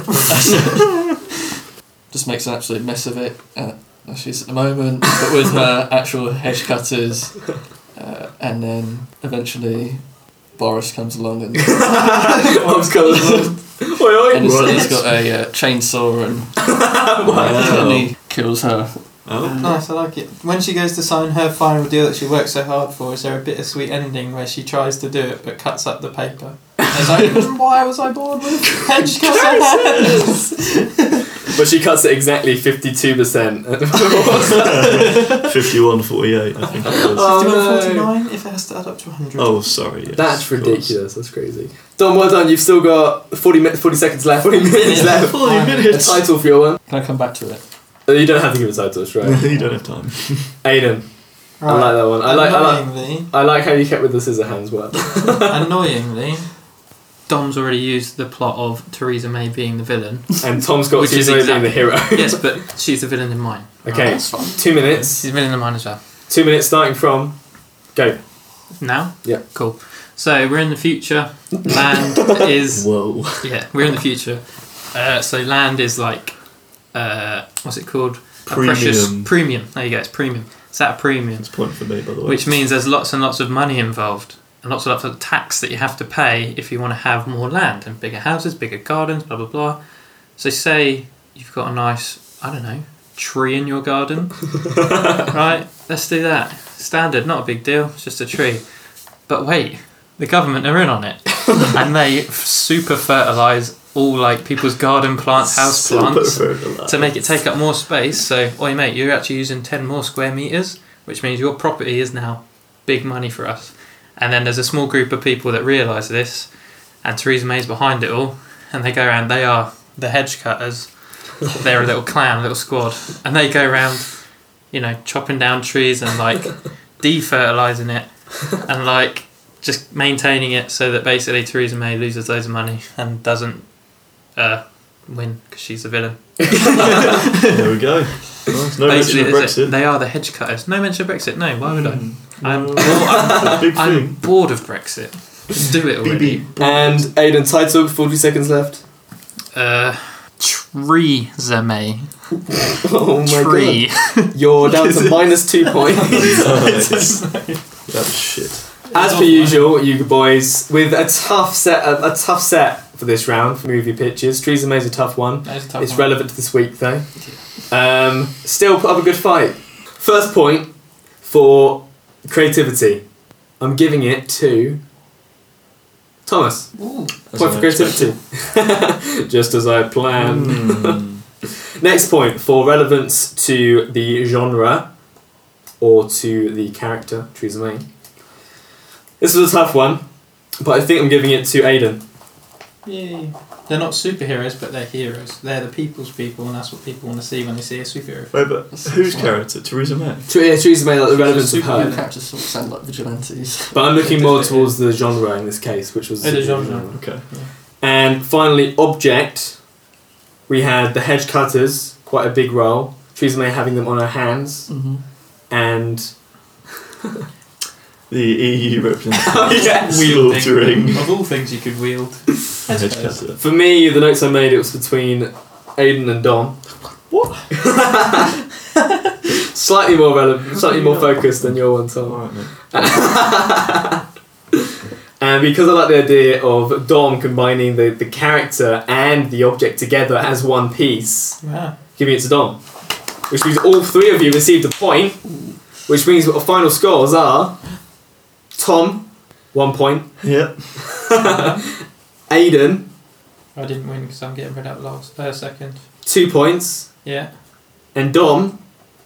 [SPEAKER 4] Just makes an absolute mess of it. Uh, as she's at the moment, but with her actual hedge cutters, uh, and then eventually Boris comes along and
[SPEAKER 2] Boris comes along. oi.
[SPEAKER 4] And he's,
[SPEAKER 3] Right.
[SPEAKER 4] he's got a uh, chainsaw and,
[SPEAKER 3] Wow.
[SPEAKER 4] and he kills her.
[SPEAKER 3] Oh.
[SPEAKER 1] Nice, I like it. When she goes to sign her final deal that she worked so hard for, is there a bittersweet ending where she tries to do it but cuts up the paper? And it's like, why was I born with hedge cutters?
[SPEAKER 2] But she cuts it exactly fifty-two percent.
[SPEAKER 3] fifty-one forty-eight, I think it was.
[SPEAKER 2] Oh,
[SPEAKER 1] fifty-one
[SPEAKER 2] no.
[SPEAKER 1] forty-nine if it has to add up to one hundred.
[SPEAKER 3] Oh, sorry. Yes,
[SPEAKER 2] That's
[SPEAKER 3] of course.
[SPEAKER 2] ridiculous. That's crazy. Dom, well done. You've still got forty, mi- forty seconds left. forty minutes
[SPEAKER 1] Yeah.
[SPEAKER 2] left.
[SPEAKER 3] forty
[SPEAKER 2] A
[SPEAKER 3] minutes.
[SPEAKER 2] title for your one.
[SPEAKER 4] Can I come back to it?
[SPEAKER 2] Oh, you don't have to give a title, that's right.
[SPEAKER 3] You don't have time.
[SPEAKER 2] Aiden. I like that one. I like, I like.
[SPEAKER 1] Annoyingly,
[SPEAKER 2] I like how you kept with the scissor hands work.
[SPEAKER 1] annoyingly, Dom's already used the plot of Theresa May being the villain.
[SPEAKER 2] And Tom's got
[SPEAKER 1] Which is
[SPEAKER 2] Susan being the hero.
[SPEAKER 1] Yes, but she's the villain in mine.
[SPEAKER 2] Okay,
[SPEAKER 4] That's fine.
[SPEAKER 2] two minutes.
[SPEAKER 1] She's the villain in mine as well.
[SPEAKER 2] Two minutes starting from. Go.
[SPEAKER 1] Now?
[SPEAKER 2] Yeah.
[SPEAKER 1] Cool. So we're in the future. Land is...
[SPEAKER 3] Whoa.
[SPEAKER 1] Yeah, we're in the future. Uh, so land is like... Uh, what's it called?
[SPEAKER 3] Premium.
[SPEAKER 1] A precious premium. There you go, it's premium. It's at a premium.
[SPEAKER 3] That's a point for me, by the way.
[SPEAKER 1] Which means there's lots and lots of money involved. And lots and lots of tax that you have to pay if you want to have more land and bigger houses, bigger gardens, blah, blah, blah. So say you've got a nice, I don't know, tree in your garden. Right? Let's do that. Standard, not a big deal. It's just a tree. But wait, the government are in on it. And they super fertilise all like people's garden plants, house plants, to make it take up more space. So, oi mate, you're actually using ten more square metres, which means your property is now big money for us. And then there's a small group of people that realise this, and Theresa May's behind it all, and they go around, they are the hedge cutters, they're a little clan, a little squad, and they go around, you know, chopping down trees and like defertilising it, and like just maintaining it so that basically Theresa May loses loads of money and doesn't uh, win because she's the villain.
[SPEAKER 3] There we go. Nice. No
[SPEAKER 1] Basically,
[SPEAKER 3] mention of
[SPEAKER 1] is it-
[SPEAKER 3] Brexit.
[SPEAKER 1] they are the hedge cutters. No mention of Brexit. No, why would I? I'm,
[SPEAKER 3] No.
[SPEAKER 1] bored, I'm,
[SPEAKER 3] Big
[SPEAKER 1] I'm
[SPEAKER 3] thing.
[SPEAKER 1] bored of Brexit. Just do it already.
[SPEAKER 3] B B.
[SPEAKER 2] And Aiden, title, forty seconds left.
[SPEAKER 1] Uh, Theresa May.
[SPEAKER 2] Oh my
[SPEAKER 1] Tree.
[SPEAKER 2] god. You're down to minus two points.
[SPEAKER 3] Nice. That was shit.
[SPEAKER 2] As per usual, you boys, with a tough set, a, a tough set for this round for movie pitches. Theresa May's a tough one.
[SPEAKER 1] That is a tough
[SPEAKER 2] It's
[SPEAKER 1] one.
[SPEAKER 2] relevant to this week though. Um, still put up a good fight. First point for creativity. I'm giving it to Thomas.
[SPEAKER 1] Ooh.
[SPEAKER 3] As
[SPEAKER 2] Point for
[SPEAKER 3] I expected.
[SPEAKER 2] creativity. Just as I had planned.
[SPEAKER 3] Mm.
[SPEAKER 2] Next point for relevance to the genre or to the character, Theresa May. This was a tough one, but I think I'm giving it to Aiden.
[SPEAKER 1] Yay. They're not superheroes, but they're heroes. They're the people's people, and that's what people want to see when they see a superhero.
[SPEAKER 3] Wait, but whose character? Theresa May?
[SPEAKER 2] Ther- yeah, Theresa May, like the relevance of
[SPEAKER 1] Superman.
[SPEAKER 4] Your
[SPEAKER 2] her.
[SPEAKER 4] characters sort of sound like vigilantes.
[SPEAKER 2] But I'm looking
[SPEAKER 1] Yeah,
[SPEAKER 2] more
[SPEAKER 1] definitely.
[SPEAKER 2] towards the genre in this case, which was
[SPEAKER 1] Oh, the genre.
[SPEAKER 3] Okay.
[SPEAKER 2] And finally, object. We had the hedge cutters, quite a big role. Theresa May having them on her hands,
[SPEAKER 4] Mm-hmm.
[SPEAKER 2] and
[SPEAKER 3] The E U representative.
[SPEAKER 2] Oh, yes.
[SPEAKER 3] Slaughtering.
[SPEAKER 1] Of all things you could wield.
[SPEAKER 3] Hedge cutter.
[SPEAKER 2] for me, the notes I made it was between Aiden and Dom.
[SPEAKER 3] What?
[SPEAKER 2] Slightly more relevant, slightly more focused than your one, Tom.
[SPEAKER 3] Alright, mate.
[SPEAKER 2] And because I like the idea of Dom combining the, the character and the object together as one piece,
[SPEAKER 1] Wow.
[SPEAKER 2] giving it to Dom. Which means all three of you received a point, which means what the final scores are Tom, one point,
[SPEAKER 3] Yep.
[SPEAKER 2] Aiden,
[SPEAKER 1] I didn't win because I'm getting rid out last uh, second.
[SPEAKER 2] two points,
[SPEAKER 1] Yeah.
[SPEAKER 2] and Dom,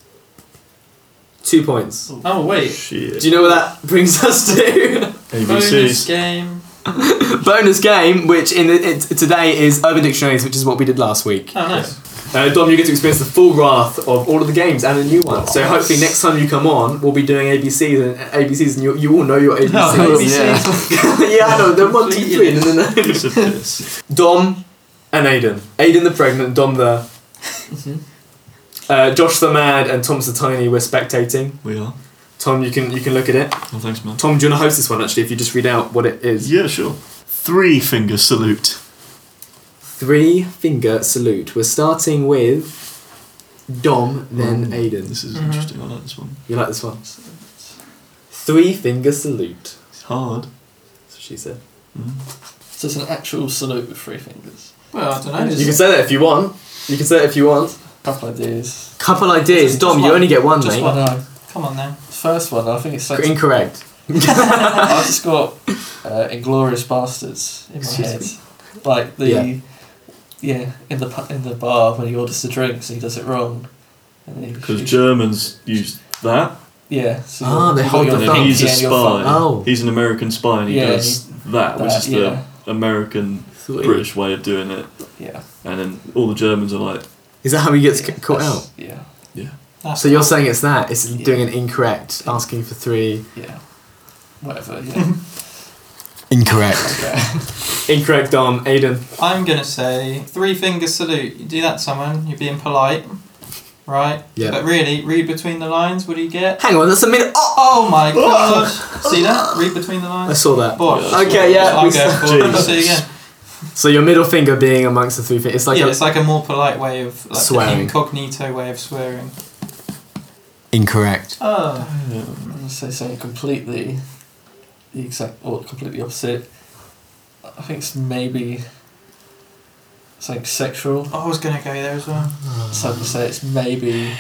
[SPEAKER 2] two points.
[SPEAKER 1] Oh wait.
[SPEAKER 3] Shit.
[SPEAKER 2] Do you know what that brings us to?
[SPEAKER 3] A B
[SPEAKER 1] Bonus
[SPEAKER 3] Cs.
[SPEAKER 1] game.
[SPEAKER 2] Bonus game, which in the, it, today is Urban Dictionaries, which is what we did last week.
[SPEAKER 1] Oh nice.
[SPEAKER 2] Uh, Dom, you get to experience the full wrath of all of the games and a new one. So hopefully next time you come on, we'll be doing A B Cs and A B Cs, and you, you all know your A B Cs.
[SPEAKER 1] Oh,
[SPEAKER 4] A B Cs.
[SPEAKER 2] Yeah, I know. They're one, two, three, no, no, no.
[SPEAKER 3] Piece of piss.
[SPEAKER 2] Dom and Aiden. Aiden the pregnant, Dom the. Uh, Josh the mad and Tom's the tiny. We're spectating.
[SPEAKER 3] We are.
[SPEAKER 2] Tom, you can you can look at it.
[SPEAKER 3] Oh, thanks, man.
[SPEAKER 2] Tom, do you want to host this one actually? If you just read out what it is.
[SPEAKER 3] Yeah, sure. Three finger salute.
[SPEAKER 2] Three finger salute. We're starting with Dom, then
[SPEAKER 3] Mm,
[SPEAKER 2] Aiden.
[SPEAKER 3] This is
[SPEAKER 1] Mhm.
[SPEAKER 3] interesting. I like this one.
[SPEAKER 2] You like this one? Three finger salute.
[SPEAKER 3] It's hard.
[SPEAKER 2] That's what she said.
[SPEAKER 3] Mm.
[SPEAKER 4] So it's an actual salute with three fingers.
[SPEAKER 1] Well, I don't know.
[SPEAKER 2] You can say that if you want. You can say that if you want.
[SPEAKER 4] Couple ideas.
[SPEAKER 2] Couple ideas.
[SPEAKER 1] Just
[SPEAKER 2] Dom, you
[SPEAKER 1] one.
[SPEAKER 2] only get one,
[SPEAKER 1] Just
[SPEAKER 2] mate.
[SPEAKER 1] one.
[SPEAKER 4] No,
[SPEAKER 1] Come on now.
[SPEAKER 4] first one. I think it's like
[SPEAKER 2] Incorrect.
[SPEAKER 4] I've just got uh, Inglorious Bastards in my
[SPEAKER 2] Excuse
[SPEAKER 4] head.
[SPEAKER 2] me?
[SPEAKER 4] Like the
[SPEAKER 2] Yeah.
[SPEAKER 4] yeah. in the pu- in the bar when he orders the drinks and he does it wrong. And then he
[SPEAKER 3] Because
[SPEAKER 4] shoots-
[SPEAKER 3] Germans use that.
[SPEAKER 4] yeah. So
[SPEAKER 2] Ah,
[SPEAKER 4] you're-
[SPEAKER 2] they
[SPEAKER 4] you've
[SPEAKER 2] hold
[SPEAKER 4] got
[SPEAKER 2] the
[SPEAKER 4] your
[SPEAKER 2] thumb.
[SPEAKER 3] He's a
[SPEAKER 4] pinky and your
[SPEAKER 3] spy.
[SPEAKER 4] thumb.
[SPEAKER 2] Oh.
[SPEAKER 3] He's an American spy and he
[SPEAKER 4] Yeah,
[SPEAKER 3] does that, which
[SPEAKER 4] that,
[SPEAKER 3] is the
[SPEAKER 4] yeah.
[SPEAKER 3] American
[SPEAKER 2] Sweet.
[SPEAKER 3] British way of doing it.
[SPEAKER 4] Yeah.
[SPEAKER 3] And then all the Germans are like,
[SPEAKER 2] Is that how he gets
[SPEAKER 4] Yeah,
[SPEAKER 2] c- caught
[SPEAKER 4] that's-
[SPEAKER 2] out?
[SPEAKER 4] Yeah.
[SPEAKER 1] That's
[SPEAKER 2] So you're
[SPEAKER 1] cool.
[SPEAKER 2] saying it's that? It's
[SPEAKER 4] Yeah.
[SPEAKER 2] doing an incorrect, asking for three.
[SPEAKER 4] Yeah. Whatever. Yeah.
[SPEAKER 2] Incorrect.
[SPEAKER 4] Okay.
[SPEAKER 2] Incorrect, Dom. Aiden.
[SPEAKER 1] I'm gonna say three finger salute. You do that to someone, you're being polite, right?
[SPEAKER 2] Yeah.
[SPEAKER 1] But really, read between the lines. What do you get?
[SPEAKER 2] Hang on, that's a minute. Oh,
[SPEAKER 1] Oh my god! See that? Read between the
[SPEAKER 2] I
[SPEAKER 1] lines.
[SPEAKER 2] saw that.
[SPEAKER 1] Boy,
[SPEAKER 3] Yeah.
[SPEAKER 1] that's
[SPEAKER 2] Okay,
[SPEAKER 1] what-
[SPEAKER 2] yeah,
[SPEAKER 1] that's what
[SPEAKER 2] we
[SPEAKER 1] I'm going for.
[SPEAKER 3] Jesus.
[SPEAKER 1] See again.
[SPEAKER 2] So your middle finger being amongst the three fingers. It's like
[SPEAKER 1] yeah,
[SPEAKER 2] a
[SPEAKER 1] it's like a more polite way of like
[SPEAKER 2] Swearing.
[SPEAKER 1] an incognito way of swearing.
[SPEAKER 2] incorrect.
[SPEAKER 1] Oh.
[SPEAKER 4] I'm gonna say something completely the exact or completely opposite. I think it's maybe something sexual.
[SPEAKER 1] I was gonna go there as well.
[SPEAKER 4] So I'm gonna say it's maybe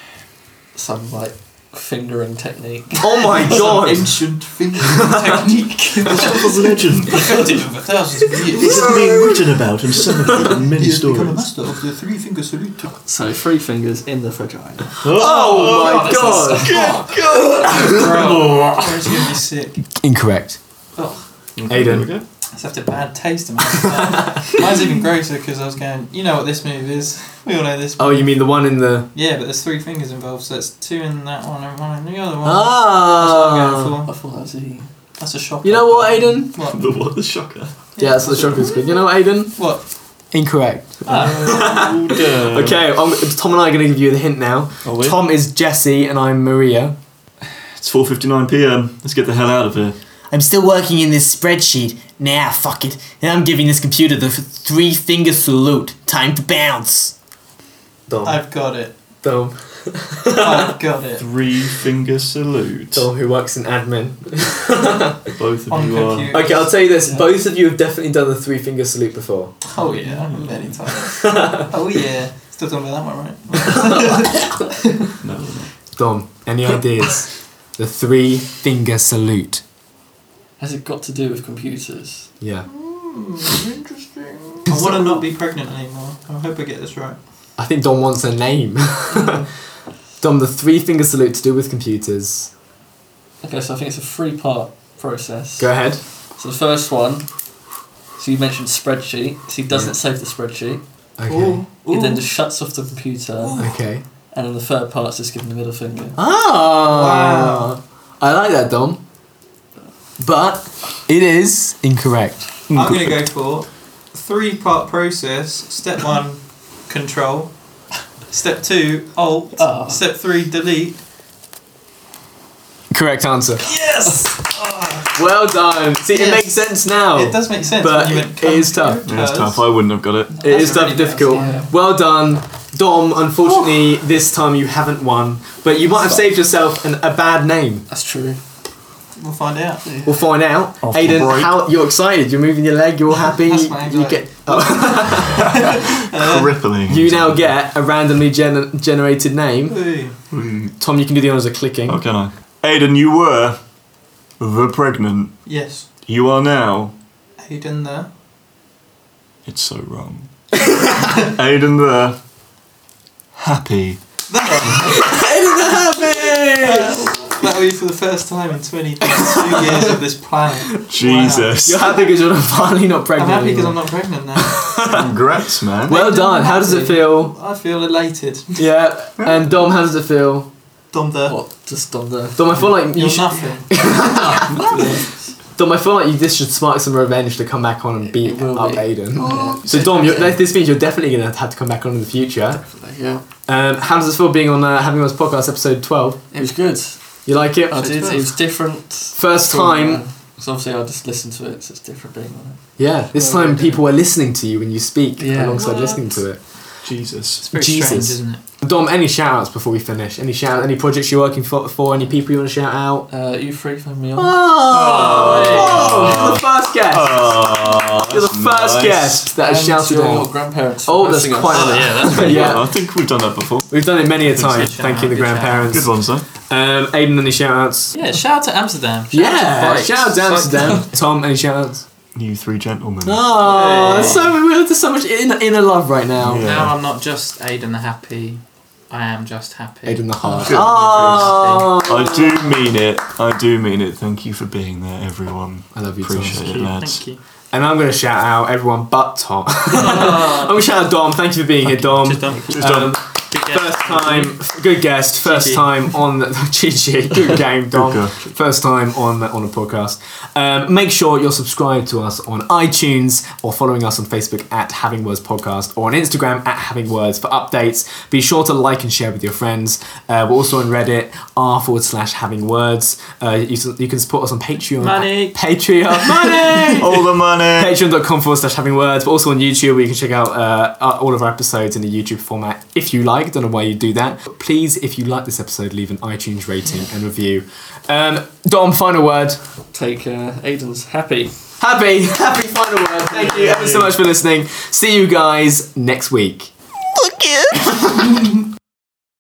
[SPEAKER 4] some like fingering technique.
[SPEAKER 2] Oh my god!
[SPEAKER 1] Ancient fingering technique.
[SPEAKER 3] of legend.
[SPEAKER 1] Effective for thousands of
[SPEAKER 3] This
[SPEAKER 1] years.
[SPEAKER 3] is being written about and celebrated in many
[SPEAKER 1] He has become a
[SPEAKER 3] stories.
[SPEAKER 1] master of the three finger salute.
[SPEAKER 4] So three fingers in the vagina.
[SPEAKER 2] Oh, my
[SPEAKER 1] God,
[SPEAKER 2] god!
[SPEAKER 1] Bro, it's gonna be sick.
[SPEAKER 2] Incorrect.
[SPEAKER 1] Oh,
[SPEAKER 3] Okay,
[SPEAKER 2] Aiden.
[SPEAKER 3] there we go.
[SPEAKER 1] it's left a bad taste in my mouth. Mine's even grosser because I was going, you know what this move is. We all know this
[SPEAKER 2] Oh,
[SPEAKER 1] move.
[SPEAKER 2] you mean the one in the.
[SPEAKER 1] Yeah, but there's three fingers involved, so it's two in that one and one in the other one. That's what I'm
[SPEAKER 2] Ah!
[SPEAKER 1] going
[SPEAKER 4] I
[SPEAKER 1] for.
[SPEAKER 4] thought that was E.
[SPEAKER 1] That's a shocker.
[SPEAKER 2] You know what, Aiden?
[SPEAKER 1] What?
[SPEAKER 3] The what? The shocker.
[SPEAKER 2] Yeah, that's the shocker's good. You know what, Aiden?
[SPEAKER 1] What?
[SPEAKER 2] Incorrect.
[SPEAKER 1] Ah.
[SPEAKER 3] Oh, damn.
[SPEAKER 2] Okay, um, Tom and I are going to give you the hint now.
[SPEAKER 3] Are we?
[SPEAKER 2] Tom is Jesse and I'm Maria.
[SPEAKER 3] It's four fifty-nine p m. Let's get the hell out of here.
[SPEAKER 5] I'm still working in this spreadsheet. Nah, fuck it. And I'm giving this computer the f- three finger salute. Time to bounce.
[SPEAKER 2] Dom.
[SPEAKER 1] I've got it.
[SPEAKER 2] Dom.
[SPEAKER 1] I've got it.
[SPEAKER 3] Three finger salute.
[SPEAKER 2] Dom, who works in admin.
[SPEAKER 3] Both of
[SPEAKER 1] On
[SPEAKER 3] you are.
[SPEAKER 1] computer.
[SPEAKER 2] Okay, I'll tell you this.
[SPEAKER 1] Yeah.
[SPEAKER 2] Both of you have definitely done the three finger salute before.
[SPEAKER 1] Oh yeah, many times. Oh yeah. Still talking about that one, right?
[SPEAKER 3] No, no.
[SPEAKER 2] Dom, any ideas? The three finger salute.
[SPEAKER 4] Has it got to do with computers?
[SPEAKER 2] Yeah.
[SPEAKER 1] Hmm, interesting. I want to not be pregnant anymore. I hope I get this right.
[SPEAKER 2] I think Dom wants a name. Dom, the three finger salute to do with computers.
[SPEAKER 4] Okay, so I think it's a three part process.
[SPEAKER 2] Go ahead.
[SPEAKER 4] So the first one, so you mentioned spreadsheet, so he doesn't
[SPEAKER 2] Yeah.
[SPEAKER 4] save the spreadsheet.
[SPEAKER 2] Okay.
[SPEAKER 1] Ooh,
[SPEAKER 4] He
[SPEAKER 1] ooh.
[SPEAKER 4] then just shuts off the computer,
[SPEAKER 2] Okay.
[SPEAKER 4] and then the third part's just giving the middle finger.
[SPEAKER 2] Ah.
[SPEAKER 1] Wow.
[SPEAKER 2] I like that, Dom. But it is incorrect.
[SPEAKER 1] I'm going to go for three part process. Step one, control. Step two, alt.
[SPEAKER 4] Ah.
[SPEAKER 1] Step three, delete.
[SPEAKER 2] Correct answer.
[SPEAKER 1] Yes!
[SPEAKER 2] Well done. See, it
[SPEAKER 1] Yes.
[SPEAKER 2] makes sense now.
[SPEAKER 1] It does make sense.
[SPEAKER 2] But
[SPEAKER 1] when you
[SPEAKER 2] it-
[SPEAKER 1] went
[SPEAKER 2] it is tough.
[SPEAKER 1] computer.
[SPEAKER 3] Yeah, it's tough. I wouldn't have got it.
[SPEAKER 2] It is
[SPEAKER 1] That's
[SPEAKER 2] tough,
[SPEAKER 1] really
[SPEAKER 2] difficult.
[SPEAKER 4] Yeah.
[SPEAKER 2] Well done, Dom. Unfortunately, this time you haven't won, but you might have saved yourself an, a bad name.
[SPEAKER 4] That's true.
[SPEAKER 1] We'll find out.
[SPEAKER 2] We'll find out.
[SPEAKER 3] After
[SPEAKER 2] Aiden,
[SPEAKER 3] break.
[SPEAKER 2] how you're excited? You're moving your leg. You're happy.
[SPEAKER 1] That's my
[SPEAKER 2] you
[SPEAKER 1] anxiety.
[SPEAKER 2] get. Oh.
[SPEAKER 3] Crippling.
[SPEAKER 2] You now get a randomly gener- generated name.
[SPEAKER 1] Ooh.
[SPEAKER 3] Mm.
[SPEAKER 2] Tom, you can do the honours of clicking.
[SPEAKER 3] Oh, can I? Aiden, you were the pregnant.
[SPEAKER 1] Yes.
[SPEAKER 3] You are now.
[SPEAKER 1] Aiden there.
[SPEAKER 3] It's so wrong. Aiden the happy.
[SPEAKER 2] Aiden the happy.
[SPEAKER 1] That'll be for the first time in twenty-two years of this planet.
[SPEAKER 3] Jesus.
[SPEAKER 2] You're happy because you're finally not
[SPEAKER 1] I'm
[SPEAKER 2] pregnant.
[SPEAKER 1] happy because I'm
[SPEAKER 2] anymore.
[SPEAKER 1] not pregnant now.
[SPEAKER 3] Congrats, man.
[SPEAKER 2] Well done. How does it feel?
[SPEAKER 1] I feel elated.
[SPEAKER 2] Yeah. And Dom, how does it feel?
[SPEAKER 1] Dom there.
[SPEAKER 4] What? Just on the.
[SPEAKER 2] Dom, I feel like you
[SPEAKER 1] You're
[SPEAKER 2] should.
[SPEAKER 1] nothing.
[SPEAKER 2] Dom, I feel like you, this should spark some revenge to come back on and beat
[SPEAKER 4] It will
[SPEAKER 2] up
[SPEAKER 4] be.
[SPEAKER 2] Aiden.
[SPEAKER 4] Yeah.
[SPEAKER 2] So Dom, you're, this means you're definitely going to have to come back on in the future.
[SPEAKER 4] Yeah.
[SPEAKER 2] Um, how does it feel being on uh, having on this podcast episode twelve?
[SPEAKER 4] It was good.
[SPEAKER 2] You like it?
[SPEAKER 4] I did. It was different.
[SPEAKER 2] First
[SPEAKER 4] from,
[SPEAKER 2] time.
[SPEAKER 4] uh, So obviously I just listened to it, so it's different being on it.
[SPEAKER 2] Yeah, this
[SPEAKER 4] Well,
[SPEAKER 2] time
[SPEAKER 4] we
[SPEAKER 2] people are listening to you when you speak
[SPEAKER 4] Yeah.
[SPEAKER 2] alongside
[SPEAKER 1] What?
[SPEAKER 2] listening to it.
[SPEAKER 3] Jesus.
[SPEAKER 1] It's very
[SPEAKER 2] Jesus.
[SPEAKER 1] strange, isn't it?
[SPEAKER 2] Dom, any shout outs before we finish? Any shout any projects you're working for, for any people you want to shout out?
[SPEAKER 4] Uh, you free from me on?
[SPEAKER 2] Oh,
[SPEAKER 3] Oh.
[SPEAKER 2] you're the first guest.
[SPEAKER 3] Oh,
[SPEAKER 2] You're the first
[SPEAKER 3] nice.
[SPEAKER 2] guest that has
[SPEAKER 4] And
[SPEAKER 2] shouted
[SPEAKER 4] your
[SPEAKER 2] out.
[SPEAKER 4] grandparents. for
[SPEAKER 2] Oh, that's
[SPEAKER 4] hosting us.
[SPEAKER 2] quite
[SPEAKER 1] Oh, yeah, that's
[SPEAKER 3] Yeah,
[SPEAKER 2] yeah.
[SPEAKER 3] I think we've done that before.
[SPEAKER 2] We've done it many a
[SPEAKER 1] Good
[SPEAKER 2] time.
[SPEAKER 1] shout
[SPEAKER 2] Thank
[SPEAKER 1] out,
[SPEAKER 2] you, the
[SPEAKER 1] good shout out.
[SPEAKER 2] grandparents.
[SPEAKER 3] Good ones, though.
[SPEAKER 2] Um, Aiden, any shout outs?
[SPEAKER 1] Yeah, shout out to Amsterdam. Shout out
[SPEAKER 2] Yeah,
[SPEAKER 1] to bikes.
[SPEAKER 2] shout out to Amsterdam. Tom, any shout outs?
[SPEAKER 3] You three gentlemen.
[SPEAKER 2] Oh,
[SPEAKER 1] Hey.
[SPEAKER 2] so there's so much inner, inner love right now.
[SPEAKER 3] Yeah.
[SPEAKER 1] Now I'm not just Aiden the happy, I am just happy.
[SPEAKER 2] Aiden the heart.
[SPEAKER 3] Good.
[SPEAKER 2] Oh,
[SPEAKER 3] I do mean it. I do mean it. Thank you for being there, everyone.
[SPEAKER 2] I love you, Tom.
[SPEAKER 3] Appreciate
[SPEAKER 1] Thank
[SPEAKER 3] it,
[SPEAKER 1] you.
[SPEAKER 3] lads.
[SPEAKER 1] Thank you.
[SPEAKER 2] And I'm going to shout out everyone but Tom. I'm going to shout out Dom. Thank you for being here, Dom.
[SPEAKER 1] Cheers, Dom.
[SPEAKER 3] Cheers, Dom.
[SPEAKER 2] Um,
[SPEAKER 1] Good guess.
[SPEAKER 2] First time, good guest. First
[SPEAKER 1] G G.
[SPEAKER 2] time on the G G. Good game, Dom.
[SPEAKER 3] Good girl.
[SPEAKER 2] First time on on a podcast. Um, make sure you're subscribed to us on iTunes or following us on Facebook at Having Words Podcast or on Instagram at Having Words for updates. Be sure to like and share with your friends. Uh, we're also on Reddit r forward slash Having Words. Uh, you, you can support us on Patreon.
[SPEAKER 1] Money.
[SPEAKER 2] At Patreon. Money.
[SPEAKER 3] All the money.
[SPEAKER 2] Patreon.com forward slash having words, but also on YouTube where you can check out uh, uh, all of our episodes in the YouTube format if you like. Don't know why you do that. But please, if you like this episode, leave an iTunes rating and review. Um, Dom, final word.
[SPEAKER 4] Take uh, Aiden's happy.
[SPEAKER 2] Happy, happy final word. Thank you ever so much for listening. See you guys next week.
[SPEAKER 5] Fuck you.